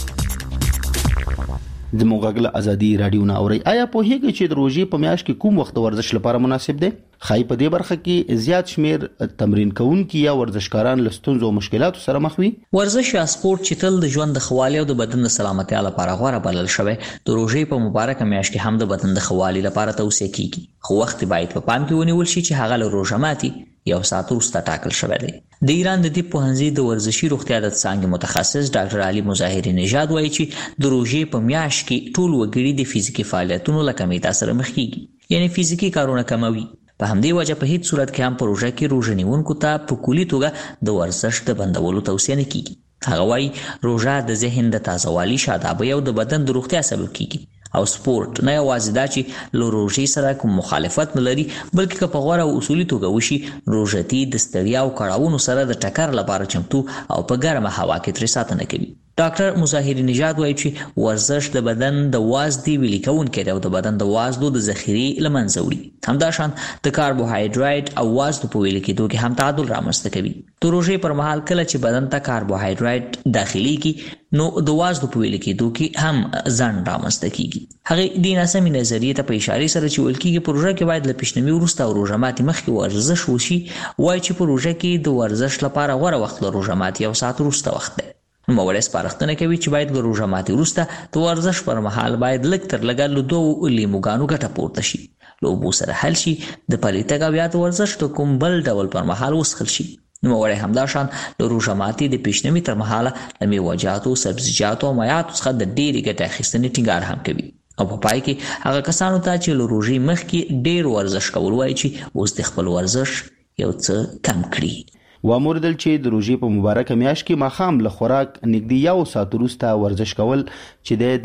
د موغل ازادي رادیو نه اوري. آیا په هیګه چې د روزي په میاشت کې کوم وخت ورزش لپاره مناسب دی؟ خای په دې برخه کې زیات شمیر تمرین کوونکي یا ورزشکاران له ستونزو او مشکلاتو سره مخ وي. ورزش یا سپورت چې تل د ژوند د خوالي او د بدن د سلامتیا لپاره غوړه بلل شوی د روزي په مبارکه میاشت کې هم د بدن د خوالي لپاره توصیه کیږي. خو وخت باید په پام کې ونیول شي چې هغه له روزه ماتي یو ساعت وروسته ټاکل شوی دی. د ایران د طب پوهنځي د ورزشي روغتیا د څانګې متخصص ډاکټر علي مظاهری نژاد وایي چې د روزي په میاشت کې ټول وګړي د فزیکي فعالیتونو له کمیدا سره مخ کیږي، یعنی فزیکي کارونه کموي. په همدې وجه په هیڅ صورت کې هم په روزه کې روزه نیونکو ته په کلي توګه د ورزش د بندولو توصیه نه کیږي. هغه وایي روزه د ذهن د تازهوالي، شادابۍ او د بدن د روغتیا سبب کیږي او سپورت نه یوازې دا چې له روژې سره کوم مخالفت نه لري، بلکې که په غوره او اصولي توګه وشي روژتي د ستړیا او کړاوونو سره د ټکر لپاره چمتو او په ګرمه هوا کې ترې ساتنه کوي. ډاکټر مظاهری نژاد وایي چې ورزش د بدن د وازدې ویلي کوونکی دی او د بدن د وازدو د ذخیرې له منځه وړي. همداشان د کاربوهایډریټ او وازدو په ویلي کېدو کې هم تعادل رامنځته کوي. د روژې پر مهال کله چې بدن ته کاربوهایډریټ داخلي کی نو د وازدو په ویلي کېدو کې هم ځنډ رامنځته کیږي. هغه د ناسمې نظریې ته په اشاره سره چې ویل کېږي په روژه کې باید له پیشنمي وروسته او روژه ماتي مخکې ورزش وشي، وایي چې په روژه کې د ورزش لپاره غوره وخت له روژه ماتي یو ساعت وروسته وخت دی. نوموړی سپارښتنه کوي چې باید له روژه ماتي وروسته د ورزش پر مهال باید لږ تر لږه له دوو لیموګانو ګټه پورته شي، له اوبو سره حل شي، د پلي تګ او یا د ورزش د کوم بل ډول پر مهال وڅښل شي. نوموړی همداشان له روژه ماتي د پیشنمي تر مهاله له میوهجاتو، سبزیجاتو او مایعاتو څخه د ډېرې ګټې اخیستنې ټینګار هم کوي او په پای کې هغه کسانو ته چې له روژې مخکې ډېر ورزش کول وایي چې اوس د خپل ورزش یو څه کم کړي. واموردل چې د روژې په مبارکه میاشت کې ماښام له خوراک نږدې یو ساعت وروسته ورزش کول چې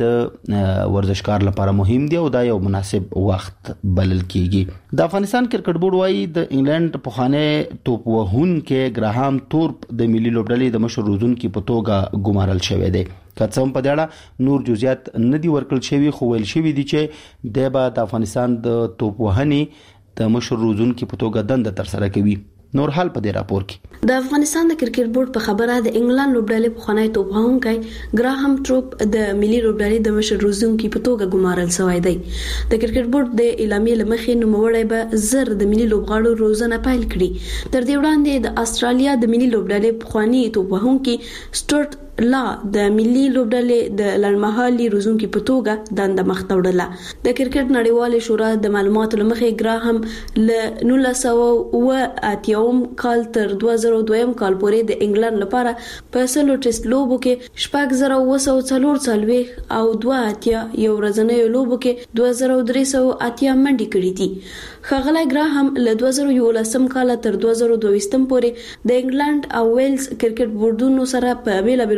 د ورزشکار لپاره مهم دی او دا یو مناسب وخت بلل کیږي. د افغانستان کرکټ بورډ وايي د انګلند پخوانی توپ وهونکی ګراهام تورپ د ملي لوبډلې د مشر روزونکي په توګه ګمارل شوی دی. که څه هم په دې اړه نور جزئیات نه دي ورکړل شوي، خو ویل شوي دي چې دی به د افغانستان د توپ وهنې د مشر روزونکي په توګه دنده ترسره کوي. نور حال په دې راپور کې د افغانستان د کرکټ بورډ په خبره د انګلند لوبډلې پخوانی توپ وهونکی ګراهام تروپ د ملي لوبډلې د مشر روزونکي په توګه ګمارل شوی دی. د کرکټ بورډ د اعلامیې له مخې نوموړی به زر د ملي لوبغاړو روزنه پیل کړي. تر دې وړاندې د استرالیا د ملي لوبډلې پخوانی توپ وهونکی سټورت لا د ملي لوبډلې د لړمحالي روزونکي په توګه دنده مخته وړله. د کرکټ نړیوالې شورا د معلوماتو له مخې ګراهام له نولس سوه اوه اتیا کال تر دوه زره دوه کال پورې د انګلند لپاره په سلو ټیسټ لوبو کې شپږ زره اوه سوه څلور څلوېښت او دوه اتیا یو ورځنیو لوبو کې دوه زره درې سوه اتیا منډې کړې دي. ښاغلی ګراهام له دوه زره یولسم کال تر دوه زره دوه ویشتم پورې د انګلند او ویلز کرکټ بورډونو سره په بیلابیلو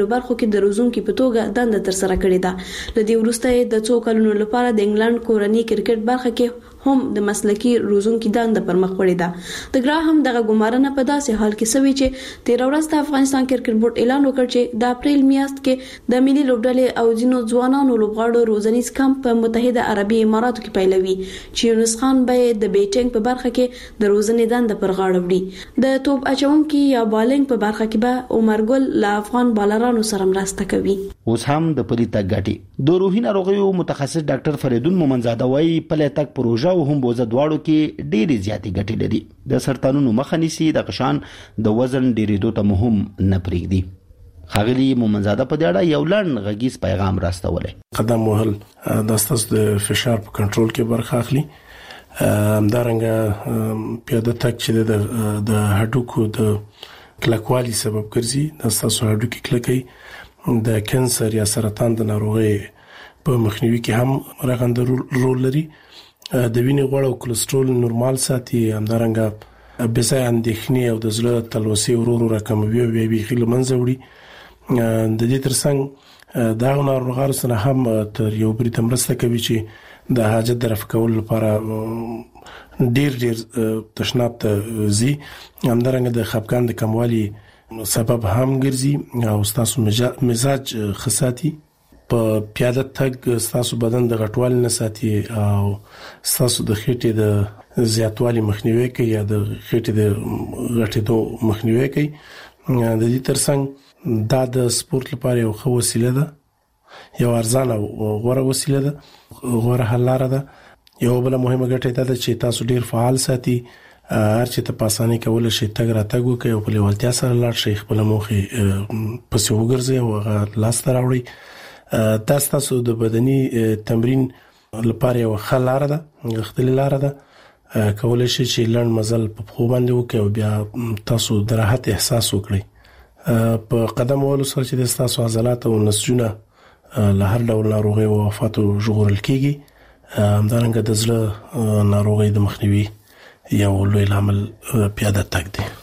بیلابیلو برخو کې د روزونکو په توګه دنده تر سره کړې ده. لدی ورسته د څو کلونو لپاره د انګلند کورنۍ کرکټ برخه کې هم د مسلکی روزونکو دنده پر مخ وړې ده. د ګراهم دغه ګمارنه په داسې حال کې سوي چې تیر ورځ د افغانستان کرکټ بورډ اعلان وکړ چې د اپریل میاشت کې د ملي لوبډلې او ځینو ځوانانو لوبغاړو روزنیز کمپ په متحده عربي اماراتو کې پیلوي چې یونس خان به د بیټینګ په برخه کې د روزنې دنده پر غاړه وړي. د توپ اچونکو یا بالینګ په برخه کې به عمر ګل له افغان بالرانو سره مرسته کوي. اوس هم د پلي تګ ګټي د روحي ناروغیو متخصص ډاکټر فریدون مومنزاده وايي پلي تګ پروژه او هم بوزه دواړو کې ډېری زیاتې ګټې لري. د سرطانونو مخه نیسي، د قشان د وزن ډېرېدو ته مهم نه پرېږدي. ښاغلي مومنزاده په دې اړه یو لنډ غږیز پیغام راستولی. قدم وهل د ستاسو د فشار په کنټرول کې برخه اخلي. همدارنګه پیاده تګ چې د د هډوکو د کلکوالي سبب ګرځي، د ستاسو هډوکي کلکوي. د کانسر یا سرطان د ناروغۍ په مخنیوي کې هم رغنده رول لري. د وینې غوړ او کولېسترول نورمال ساتي. همدارنګه بځای اندېښنې او د زړه تلوسې ورو ورو راکموي او بیا بیخي له منځه وړي. د دې ترڅنګ دا ناروغانو سره هم تر یو بل ته مرسته کوي چې د حاجت د رفع کولو لپاره ډیر ډیر تشناب ته ځي. همدارنګه د خپګان د کموالي سبب هم ګرځي او ستاسو مزاج خساتي. په پیاده تګ ستاسو بدن د غټوالي نه ساتي او ستاسو د خېټې د زیاتوالي مخنیوي کوي یا د خېټې د غټېدو مخنیوي کوي. د دې ترڅنګ دا د سپورت لپاره یو ښه وسیله ده، یو ارزانه او غوره وسیله ده، غوره حل لاره ده. یو بل مهمه ګټه دا ده چې تاسو ډیر فعال ساتي. هر چې ته پاساني کول شي تګ را تګ وکي او په لیوالتیا سره لاړ شي، خپل موخې پسې وګرځي او هغه لاس ته راوړي. دا ستاسو د بدني تمرین لپاره یو ښه لاره ده، غښتلې لاره ده. کولای شي چې لنډ مزل په پښو باندې وکړي او بیا تاسو د راحت احساس وکړئ. په قدم وهلو سره چې د ستاسو عضلات او نسجونه له هر ډول ناروغۍ او آفاتو ژغورل کېږي. همدارنګه د زړه ناروغۍ د مخنیوي یو لوی لامل پیاده تګ دی.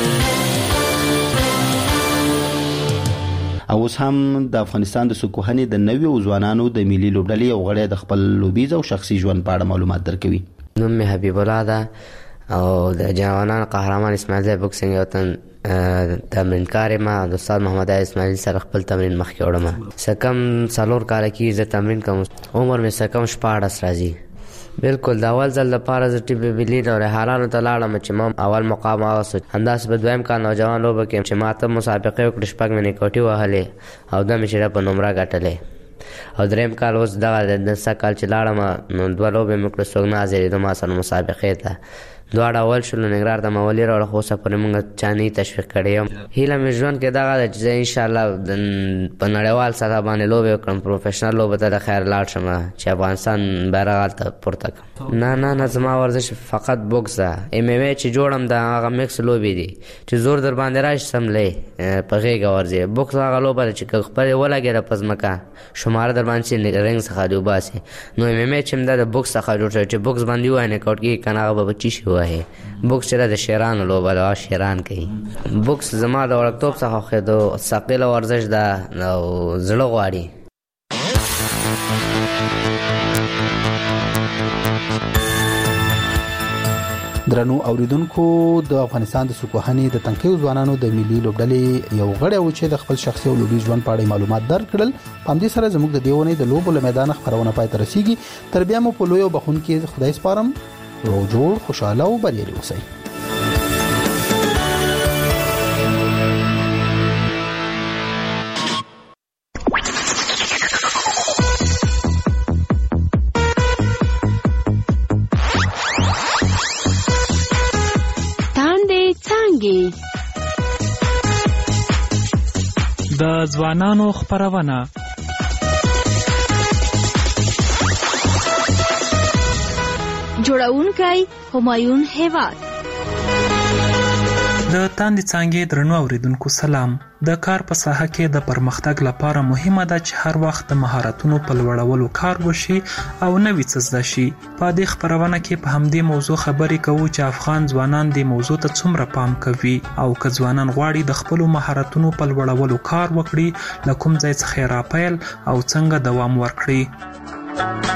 اوس هم د افغانستان د سکوهنې د نویو ځوانانو د ملي لوبډلې یو غړی د خپل لوبیز او شخصي ژوند په اړه معلومات درکوي. نوم مې حبیب الله ده او د جوانانو قهرمان اسماعیل زی بوکسینګ یو تن تمرینکار یم. د استاد محمد اسماعیل سره خپل تمرین مخکې وړم. څه کم څلور کاله کېږي زه تمرین کوم. عمر مې څه کم شپاړس راځي. بالکل د اول ځل لپاره زه ټي بي ملي نوریحانانو ته لاړم چې ما اول مقام واغستو. همداسې په دویم کال نوجوان لوبه کې چې ما ته مسابقې وکړې، شپږ مې نیکوټي وهلې او دوه مې شیره په نمره ګټلې. او دریم کال اوس دغه د نسه کال چې لاړم نو دوه لوبې مې وکړې، څوک نه حاضرېدو ما سره مسابقې ته. دواړه اول شولو ننګرهار ته مې ولې راوړه، خو اوسه پورې موږ چا نه تشویق کړی یم. هیله مې ژوند کې دغه ده چې زه انشاءالله په نړیوال سطح باندې لوبې وکړم، پروفیشنل لوبو ته د خیر لاړ شم چې افغانستان بیرغ هلته پورته کړم. نه نه نه زما ورزش فقط بوکس ده. ایم ایم ای چې جوړم د هغه میکس لوبې دي چې زور در باندې راشي سملی په غېږه ورځي. بوکس هغه لوبه ده چې که خپلې ولګېده په ځمکه شماره در باندې چې رنګ څخه دې وباسي. نو ایم ایم ای چې دا د بوکس څخه جوړ شوی چې بوکس باندې ووایي نکاوټ کېږي که نه هغه به په چیشي ووایي. بوکس چې د شیرانو لوبه ده، شیران کوي. بوکس زما د وړکتوب څخه خوښېدو، ثقیله ورزش ده او زړه غواړي. درنو اوریدونکو، د افغانستان د سکوهنې د تنکیو ځوانانو د ملي لوبډلې یو غړی و چې د خپل شخصي او لوبي ژوند په اړه معلومات درکړل. په همدې سره زموږ د دیونې د لوبو له میدان خبرونه پای ته رسیږي. تر بیا مو په لوی او بخونکي خدای سپارم. روغ جوړ، خوشاله او بریالي اوسئ. د ځوانانو خبرونه جوړونکی همایون هیواد د تاندې څانګې درنو اوریدونکو سلام. د کار په ساحه کې د پرمختګ لپاره مهمه ده چې هر وخت د مهارتونو په لوړولو کار وشي او نوې څه زده شي. په دې خبرونه کې په همدې موضوع خبرې کوو چې افغان ځوانان دې موضوع ته څومره پام کوي او که ځوانان غواړي د خپلو مهارتونو په لوړولو کار وکړي له کوم ځای څخه یې راپیل او څنګه دوام ورکړي.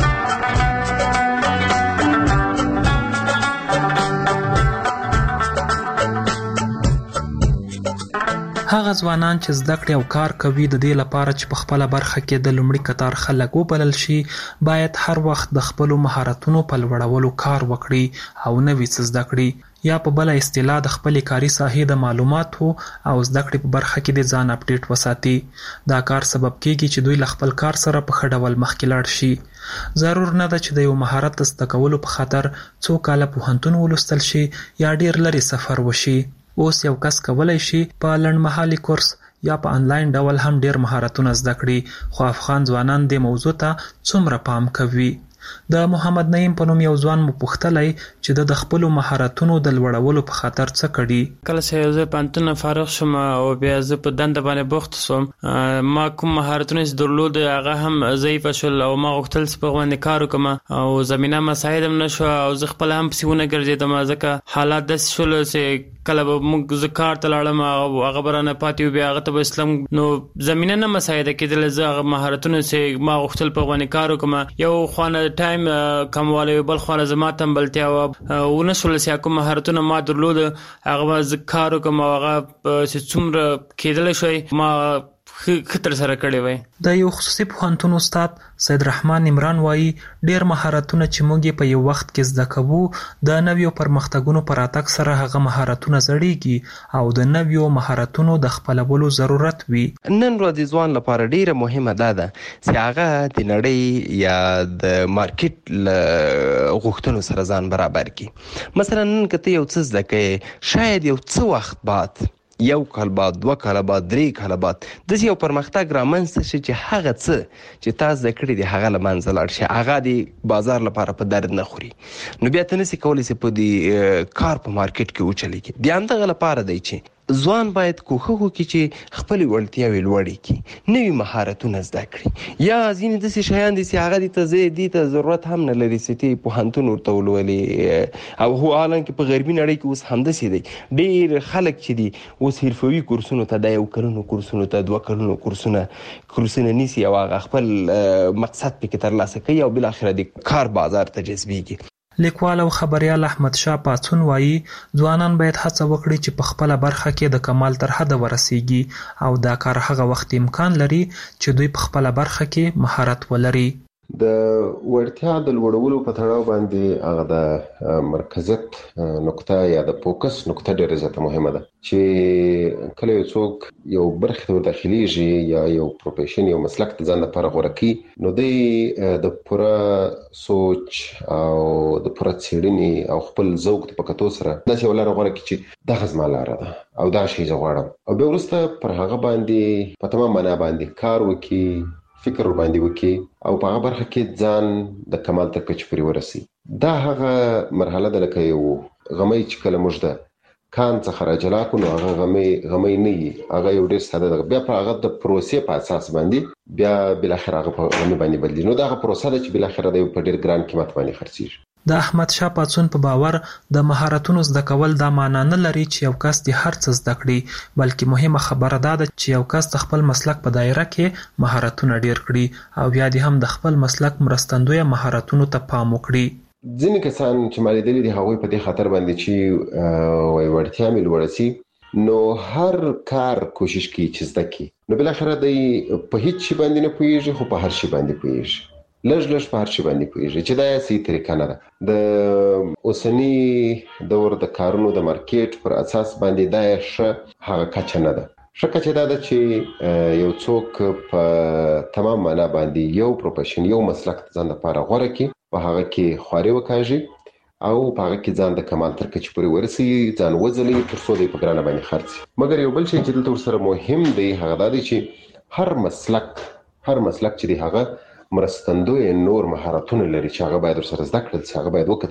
هغه ځوانان چې زده کړې او کار کوي د دې لپاره چې په خپله برخه کې د لومړي کتار خلک وبلل شي باید هر وخت د خپلو مهارتونو په لوړولو کار وکړي او نوې څه زده کړي یا په بله اصطلاح د خپلې کاري ساحې د معلوماتو او زده کړې په برخه کې د ځان اپډیټ وساتي. دا کار سبب کېږي چې دوی له خپل کار سره په ښه ډول مخکې لاړ شي. ضرور نه ده چې د یو مهارت د زده کولو په خاطر څو کاله پوهنتون ولوستل شي یا ډیر لرې سفر وشي. اوس یو کس کولی شي په لنډمهالي کورس یا په انلاین ډول هم ډیر مهارتونه زده کړي، خو افغان ځوانان دې موضوع ته څومره پام کوي؟ د محمد نعیم په نوم یو ځوان مو پوښتلی چې د خپلو مهارتونو د لوړولو په خاطر څه کړي. کله چې زه پوهنتون فارغ شوم او بیا زه په دنده باندې بوخت شوم، ما کوم مهارتونه چې درلود هغه هم ضعیفه شول او ما غوښتل چې په باندې کار وکړم او زمینه مساعد هم نه شوه او زه خپله هم پسې ونه ګرځېدم ځکه حالات داسې شول چې کله به موږ زه کار ته لاړم او هغه به رانه پاتې و، بیا هغه ته به اسلام نو زمینه نه مساعده کېدله. زه هغه مهارتونه چې ما غوښتل په باندې کار وکړم، یو خوانه ټایم کموالی بل خوانه زما تنبلتیا وه، ونه شول چې کوم مهارتونه ما درلود هغه به زه کار وکړم او هغه چې څومره کېدلی شوی ما خطر سره کړی وای. د یو خصوصي پوهنتون استاد سید رحمان عمران وایي ډیر مهارتونه چې موږ په یو وخت کې زده کوو د نویو پرمختګونو پر راتګ سره هغه مهارتونه زړیږي او د نویو مهارتونو د خپلولو ضرورت وي. نن ورځ ځوان لپاره ډیره مهمه ده ده چې هغه د نړۍ یا د مارکیټ له غوښتنو سره ځان برابر کړي. مثلا نن که ته یو څه زده کوې، شاید یو څه وخت بعد یو کال بعد، دوه کاله بعد، درې کاله بعد داسې یو پرمختګ رامنځته شي چې هغه څه چې تا زده کړي دي هغه له منځه لاړ شي، هغه د بازار لپاره په درد نه خوري. نو بیا ته نسې کولی چې په دې کار په مارکیټ کې وچلېږي. د همدغه لپاره دی چې ځوان باید کوښښ وکړي چې خپلې وړتیاوې لوړې کړي، نوي مهارتونه زده کړي. یا ځینې داسې شیان دي چې هغه دې ته زه دې ته ضرورت هم نه لري چې ته پوهنتون ورته ولولې، او هو حالانکه په غربي نړۍ کې اوس همداسې دی. ډېر خلک چې دي اوس حرفوي کورسونو ته د یو کلونو کورسونو ته دوه کلونو کورسونه کورسونه نیسي او هغه خپل مقصد پکې ترلاسه کوي او بالاخره د کار بازار ته جذبېږي. لیکوال او خبریال احمد شاه پاڅون وایي ځوانان باید هڅه وکړي چې په خپله برخه کې د کمال تر حده ورسیږي او دا کار هغه وخت امکان لري چې دوی په خپله برخه کې مهارت ولري. د وړتیا د لوړولو په تړاو باندې هغه د مرکزیت نقطه یا د فوکس نقطه ډېره زیاته مهمه ده چې کله یو څوک یو برخې ته وداخلیږي یا یو پروفیشن یو مسلک ته ځان لپاره غوره کړي، نو دی د پوره سوچ او د پوره څېړنې او خپل ذوق په کتو سره داسې یو لاره غوره کړي چې دغه زما لاره ده او دا شی زه غواړم، او بیا وروسته پر هغه باندې په تمام معنا باندې کار وکړي، فکر باندې وکړي او په هغه برخه کې ځان د کمال تر کچې پورې ورسي. دا هغه مرحله ده لکه یو غمی چې کله موږ د کان څخه راجلا کړو، نو هغه غمی غمی نه وي، هغه یو ډېر ساده ده. بیا په هغه د پروسې په اساس باندې بیا بالاخره هغه په غمی باندې بدلېږي. نو دا هغه پروسه ده چې بالاخره د یو په ډېر ګران قیمت باندې خرڅېږي. د احمد شاه پاڅون په باور د مهارتونو زده کول دا معنا نه لري چې یو کس د هر څه زده کړي، بلکې مهمه خبره دا ده چې یو کس د خپل مسلک په دایره کې مهارتونه ډیر کړي او بیا دې هم د خپل مسلک مرستندویه مهارتونو ته پام وکړي. ځینې کسان چې ما لیدلي دي هغوی په دې خاطر باندې چې وایي وړتیا مې لوړه سي، نو هر کار کوشش کوي چې زده کړي، نو بالاخره دی په هیڅ شي باندې نه پوهېږي خو په هر شي باندې پوهېږي، لږ لږ په هر شي باندې پوهېږي چې دا یې صحیح طریقه نه ده. د اوسني دور د کارونو د مارکیټ پر اساس باندې دا یې ښه هغه کچه نه ده. ښه کچه دا ده چې یو څوک په تمام معنا باندې یو پروفیشن یو مسلک ځان لپاره غوره کړي، په هغه کې خواري وکاږي او په هغه کې ځان د کمال تر کچې پورې ورسي، ځان وځلوي تر څو دی په ګرانه باندې خرڅ. مګر یو بل شی چې دلته ورسره مهم دی هغه دا دی چې هر مسلک هر مسلک چې دی هغه مرستندوی نور مهارتونه لري چې هغه باید ورسره زده کړل شي، هغه باید وکتل شي.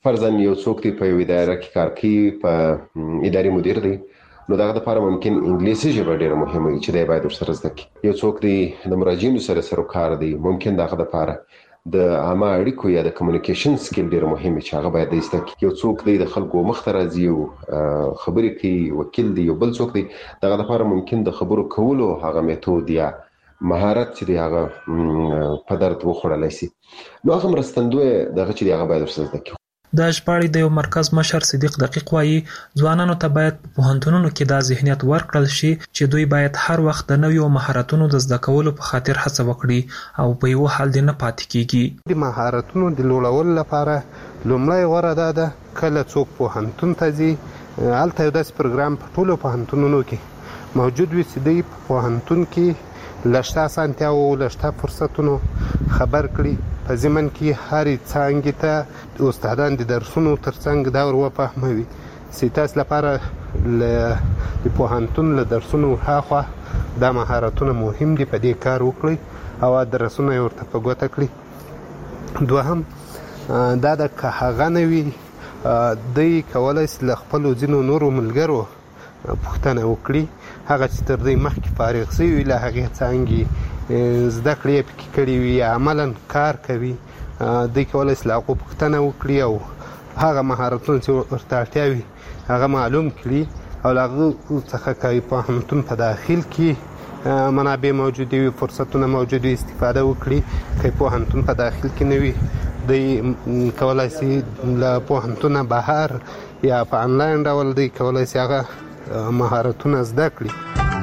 فرضاً یو څوک دی په یو اداره کې کار کوي، په اداري مدیر دی، نو دغه لپاره ممکن انګلیسي ژبه ډیره مهمه وي چې دی باید ورسره زده کړي. یو څوک دی د مراجعینو سره سروکار دی، ممکن دغه لپاره د عامه اړیکو یا د کمیونیکیشن سکیل ډیر مهم چې هغه باید زده کړي. یو څوک دی د خلکو مخ ته راځي او خبرې کوي، وکیل دی، یو بل څوک دی، دغه لپاره ممکن د خبرو کولو هغه میتود یا مهارت چې دی هغه په درد وخوړلی شي، نو هغه مرستندوی دغه چې دی هغه باید ورسره زده کړي. د ژباړې د یو مرکز مشر صدیق دقیق وایي ځوانانو ته باید په پوهنتونونو کې دا ذهنیت ورکړل شي چې دوی باید هر وخت د نویو مهارتونو د زده کولو په خاطر هڅه وکړي او په یو حال دې نه پاتې کیږي. د مهارتونو د لوړولو لپاره لومړی غوره ده ده کله څوک پوهنتون ته ځي، هلته یو داسې پروګرام په ټولو پوهنتونونو کې موجود وي چې دوی په پوهنتون کې له شته اسانتیاوو له شته فرصتونو خبر کړي، په ضمن کې هرې څانګې ته استادان د درسونو ترڅنګ دا ور وفهموي چې تاسو لپاره د پوهنتون له درسونو هاخوا دا مهارتونه مهم دي، په دې کار وکړئ او درسونه یې ورته په ګوته کړي. دوهم دا د که هغه نه وي دوی کولی شي له خپلو ځینو نورو ملګرو پوښتنه وکړي، هغه چې تر دوی مخکې فارغ شوي وي له هغې څانګې زده کړې یې پکې کړي وي یا عملا کار کوي، دوی کولی شي له هغو پوښتنه وکړي او هغه مهارتونه چې ورته اړتیا وي هغه معلوم کړي او له هغه څخه که پوهنتون په داخل کې منابع موجودې وي، فرصتونه موجود وي، استفاده وکړي. که پوهنتون په داخل کې نه وي دوی کولی شي له پوهنتونه بهر یا په انلاین ډول دوی کولی شي هغه مهارتونه زده کړي.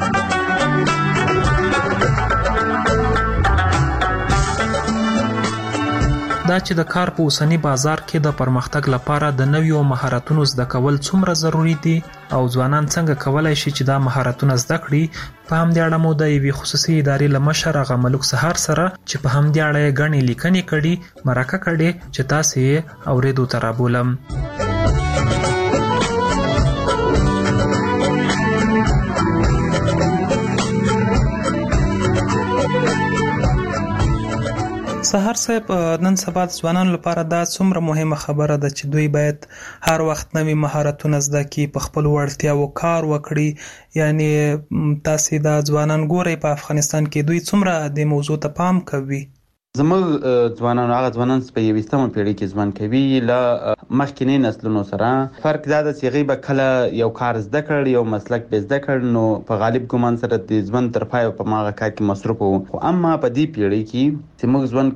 دا چې د کار په اوسنی بازار کې د پرمختګ لپاره د نویو مهارتونو زده کول څومره ضروری دي او ځوانان څنګه کولای شي چې دا مهارتونه زده کړي، په همدې اړه مو د یوې خصوصي ادارې له مشر هغه ملک سهار سره چې په همدې اړه یې ګڼې لیکنې کړي مرکه کړې چې تاسې یې اورېدو ته رابولم. سهار صاحب، نن سبا د ځوانانو لپاره دا څومره مهمه خبره ده چې دوی باید هر وخت نوي مهارتونه زده کړي، په خپلو وړتیاوو کار وکړي. یعنی تاسې دا ځوانان ګورئ په افغانستان کې دوی څومره د موضوع ته پام کوي؟ زموږ ځوانان هغه ځوانان چې په یویشتمه پیړۍ کې ژوند کوي له مخکینی نسلونو سره فرق دا ده چې هغوی به کله یو کار زده کړ، یو مسلک به زده کړ، نو په غالب ګمان سره د ژوند تر پایه په هماغه کار کې مصروف وو. خو اما په دې پیړۍ کې چې موږ ژوند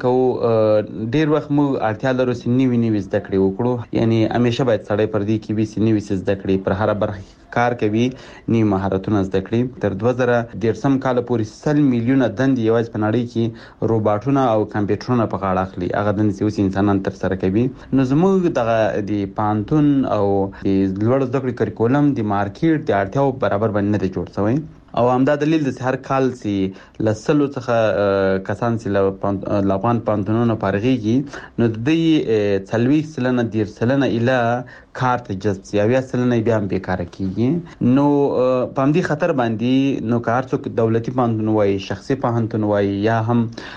کوو ډېر وخت موږ اړتیا لرو چې نوي نوي زده کړې وکړو. یعنی همیشه باید سړی پر دې کې وي چې نوي څه زده کړي، پر هره برخه کار کوي، نوي مهارتونه زده کړي. تر دوه زره دېرشم کاله پورې سل میلیونه دندې یوازې په نړۍ کې روباټونه او کمپیوټرونه په غاړه اخلي، هغه دندې چې اوس انسانان ترسره کوي. نو زموږ دغه د پوهنتون او د لوړ زده کړې کریکولم د مارکیټ د اړتیاو برابر باندې نه دی جوړ شوی او همدا دلیل د هر کال چې له سلو څخه کسان چې له افغان پوهنتونونو فارغېږي نو د دوی څلوېښت سلنه دېرش سلنه ایله کار ته جذب شي، اویا سلنه بیا هم بیکاره کېږي. نو په همدې خطر باندې نو که هر څوک دولتي پوهنتون وایي، شخصي پوهنتون وایي یا هم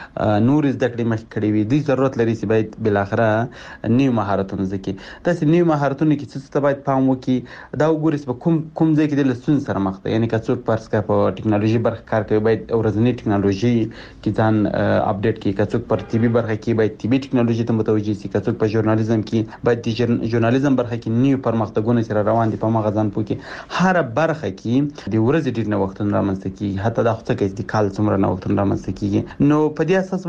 نور زده کړې مخکې کړې وي، دوی ضرورت لري چې باید بالاخره نوي مهارتونه زده کړي. داسې نوي مهارتونه کې څه ته باید پام وکړي، دا وګوري چې په کوم کوم ځای کې د له ستونزې سره مخ ده. یعنې که څوک فرض کړه په ټکنالوژي برخه کار کوي باید ورځنۍ ټکنالوژي کې ځان اپډیټ کړي، که څوک پر طبي برخه کې باید طبي ټکنالوژي ته متوجه شي، که څوک په ژورنالیزم کې باید د ژورنالیزم برخه کې نوي پرمختګونه چې را روان دي په هماغه ځان پوه کړي. هره برخه کې د ورځې ډېر نوښتونه رامنځته کېږي، حتی دا خو څه کوي چې د کال څومره نوښتونه رامنځته کېږي. نو په دې اساس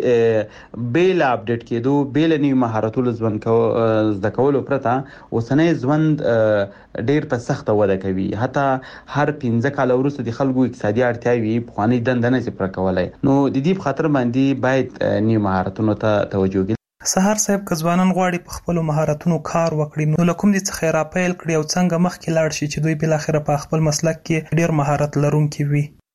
باندې بې له اپډیټ کېدو، بې له نوي مهارتونو ژوند زده کولو پرته اوسنی ژوند ډېر په سخته وده کوي. حتی هر پنځه کاله وروسته د خلکو اقتصادي اړتیاوې پخوانۍ دنده نه شي پوره کولی. نو د دې په خاطر باندې باید نوي مهارتونو ته توجه وکړي. سهار صاحب، که ځوانان غواړي په خپلو مهارتونو کار وکړي نو له کوم دې څخه یې راپیل کړي او څنګه مخکې لاړ شي چې دوی بالاخره په خپل مسلک کې ډېر مهارت لرونکي وي؟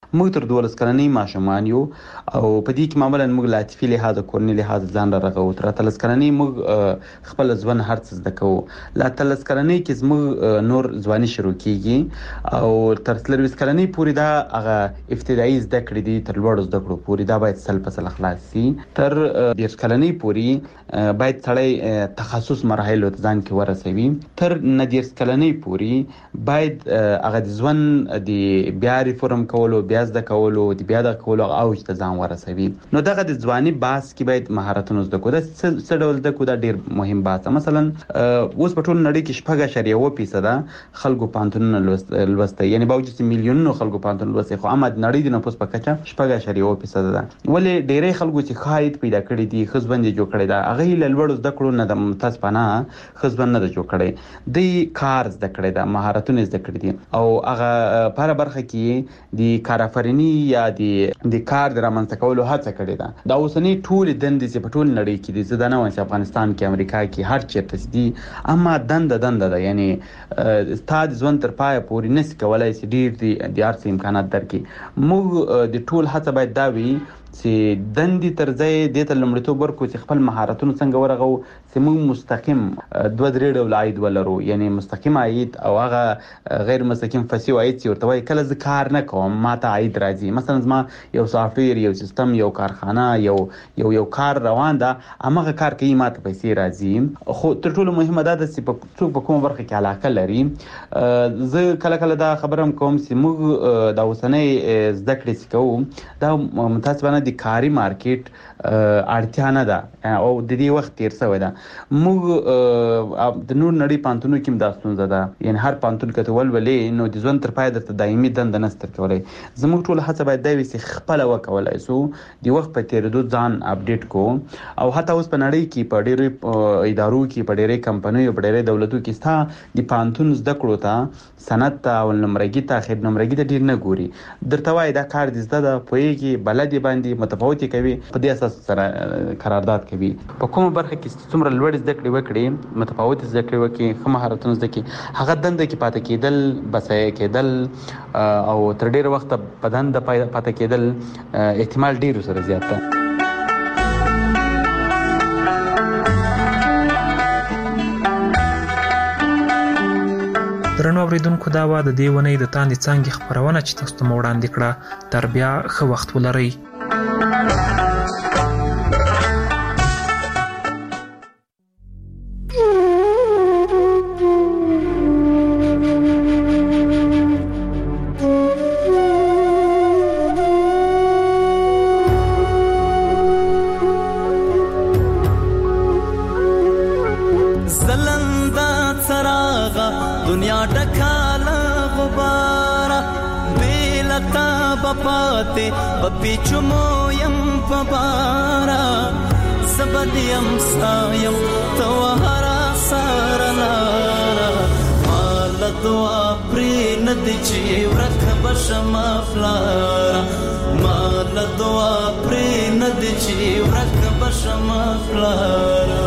موږ تر دولس کلنۍ ماشومان یو او په دې کې معمولا موږ له عاطفي لحاظه کورني لحاظه ځان را رغو. تر اتلس کلنۍ موږ خپل ځوان هر څه زده کوو. له اتلس کلنۍ کې زموږ نور ځواني شروع کیږي او تر څلوېښت کلنۍ پورې دا هغه ابتدایي زده کړې دي تر لوړو زده کړو پورې دا باید سل په سل خلاص شي. تر دېرش کلنۍ پورې باید سړی تخصص مراحلو ته ځان کې ورسوي. تر نه دېرش کلنۍ پورې باید هغه د ژوند د بیا ریفورم کولو بیا زده کولو د بیا د کولو اوج ته ځان ورسوي. نو دغه د ځواني باس کې باید مهارتونه زده کړو. دا څه ډول زده کړو دا ډیر مهم باس. مثلا اوس په ټول نړۍ کې شپږ اعشاریه اووه فیصده خلکو پوهنتونونه لوستی، یعنی باوجود میلیونونو خلکو پوهنتون لوستی، خو اما د نړۍ د نفوس په کچه شپږ اعشاریه اووه فیصده ده. ولې ډیری خلکو چې ښه پیدا کړي دي، ښه ژوند یې جوړ کړی ده، هغه یې له لوړو زده کړو نه د متاسفانه ښه ژوند نه ده جوړ کړی. دوی کار زده کړی ده، مهارتونه زده کړي دي او هغه په هره برخه کې د کارآفریني یا د د کار د رامنځته کولو هڅه کړې ده. دا اوسنۍ ټولې دندې چې په ټول نړۍ کې دي، زه دا نه وایم چې افغانستان کې، امریکا کې، هر چېرته دي، اما دنده دنده ده. یعنی ستا د ژوند تر پایه پورې نشي کولی چې ډېر د هر څه امکانات درکړي. موږ د ټول هڅه باید دا وي چې دندې تر ځای دې ته لومړیتوب ورکړو چې خپل مهارتونه څنګه ورغو چې موږ مستقیم دوه درې ډوله عاید ولرو. یعنی مستقیم عاید او هغه غیر مستقیم فسیو عاید چې ورته وایي. کله زه کار نه کوم ما ته عاید راځي، مثلا زما یو سافټویر، یو سیستم، یو کارخانه، یو یو یو کار روان ده، هماغه کار کوي، ما ته پیسې راځي. خو تر ټولو مهمه دا ده چې څوک په کومه برخه کې علاقه لري. زه کله کله دا خبره هم کوم چې موږ د اوسنۍ زده کړې چې کوو دا متاسفانه د کاري مارکیټ اړتیا نه ده او د دې وخت تیر شوی ده. موږ د نور نړۍ پوهنتونونو کې هم دا ستونزه ده. یعنی هر پوهنتون که ته ولولې نو د ژوند تر پایه درته دایمي دنده نشته درکولی. زموږ ټوله هڅه باید دا وي چې خپله وکولی شو د وخت په تېرېدو ځان اپډیټ کړو. او حتی اوس په نړۍ کې په ډېرو ادارو کې، په ډېرې کمپنیو، په ډېرې دولتو کې ستا د پوهنتون زده کړو ته، سند ته، اول نمرګي ته، اخر نمرګي ته ډېر نه ګوري. درته وایي دا کار دې زده ده، پوهېږي، بلد یې باندې متفاوتې کوي، په دې اساس سره قرارداد کوي. په کومه برخه کې څومره لوړې زده کړې وکړي، متفاوتې زده کړې وکړي، ښه مهارتونه زده کړي، هغه دنده کې پاتې کېدل، بسایه کېدل او تر ډېره وخته په دنده پاتې کېدل احتمال ډېر سره زیات ده. درنو اوریدونکو، دا و د دې ونې د تاندې څانګې خپرونه چې تاسو ته مو وړاندې کړه. تر بیا ښه وخت ولرئ. بپیچمو یم پبارا زبدیم سایم تو هرا سارلارا مال دعا پری ندی چی ورک بشم افلارا مال دعا پری ندی چی ورک بشم افلارا.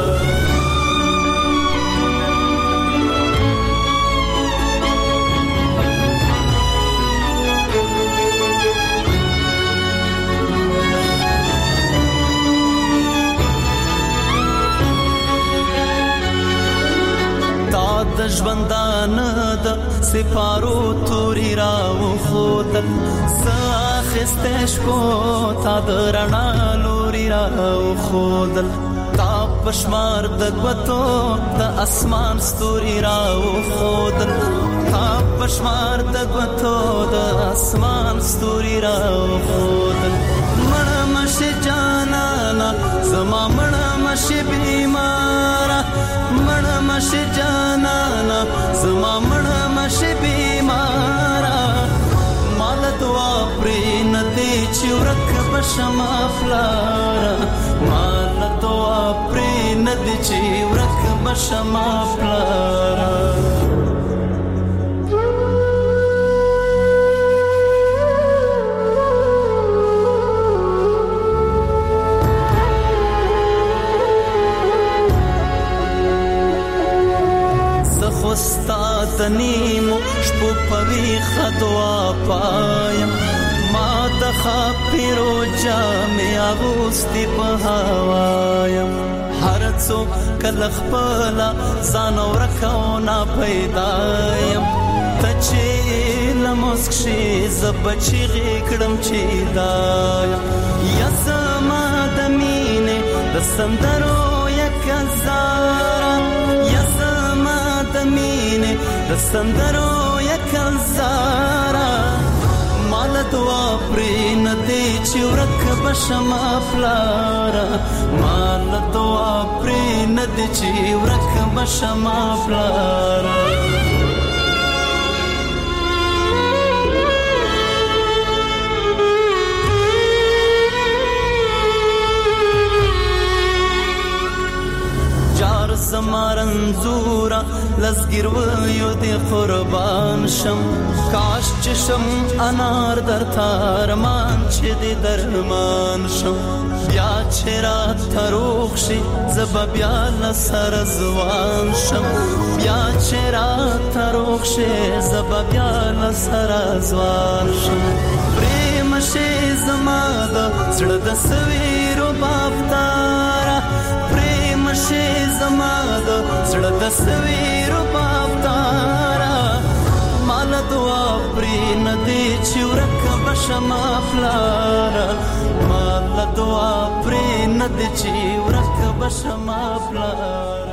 د ژوندان د سپارو توري راو خودل ساخستش کو تا د رڼا لوري راو خودل تا پشمار د غوتو د اسمان ستوري راو خودل تا پشمار د غوتو د اسمان ستوري راو خودل. مړ مش جانانا زما مړ مش بیمارا مړ مش جانانا زما مړ مش بیمارا مال دعا پرې ندی چې ورک بشم افلارا مال دعا پرې ندی چې ورک بشم افلارا. استاد نیمو شپو پوی خدوا پایم ما د خاپیرو جامې اغوستې په هوایم هر څوک کله خپله ځان ورکه او ناپیدایم ته چې له مسک شي زه به چیغې کړم چې دایم یا زما د مینې د سندرو یک هزاره یا زما د مینې د سندرو یک هزاره مال دعا پرې نه دی چې ورک بشما پلاره مال دعا پرې نه دی چې ورک بشما پلاره جار زمارنزورا لزګرویو دی قربان شم کاش چې شم انار در تارمان چې دی درمان شم بیا چې را تروخ شي زب بیا لسر زوان شم بیا چې را تروخ شي زب بیا لسر زوان شم پریم شي زما د زړه د سویرو بافتاره شي زما د زړه د سویرو بافتاره مال دعا پرې نه دی چې ورک بشما پلاره مال دعا پرې نه دی چې ورک بشما پلاره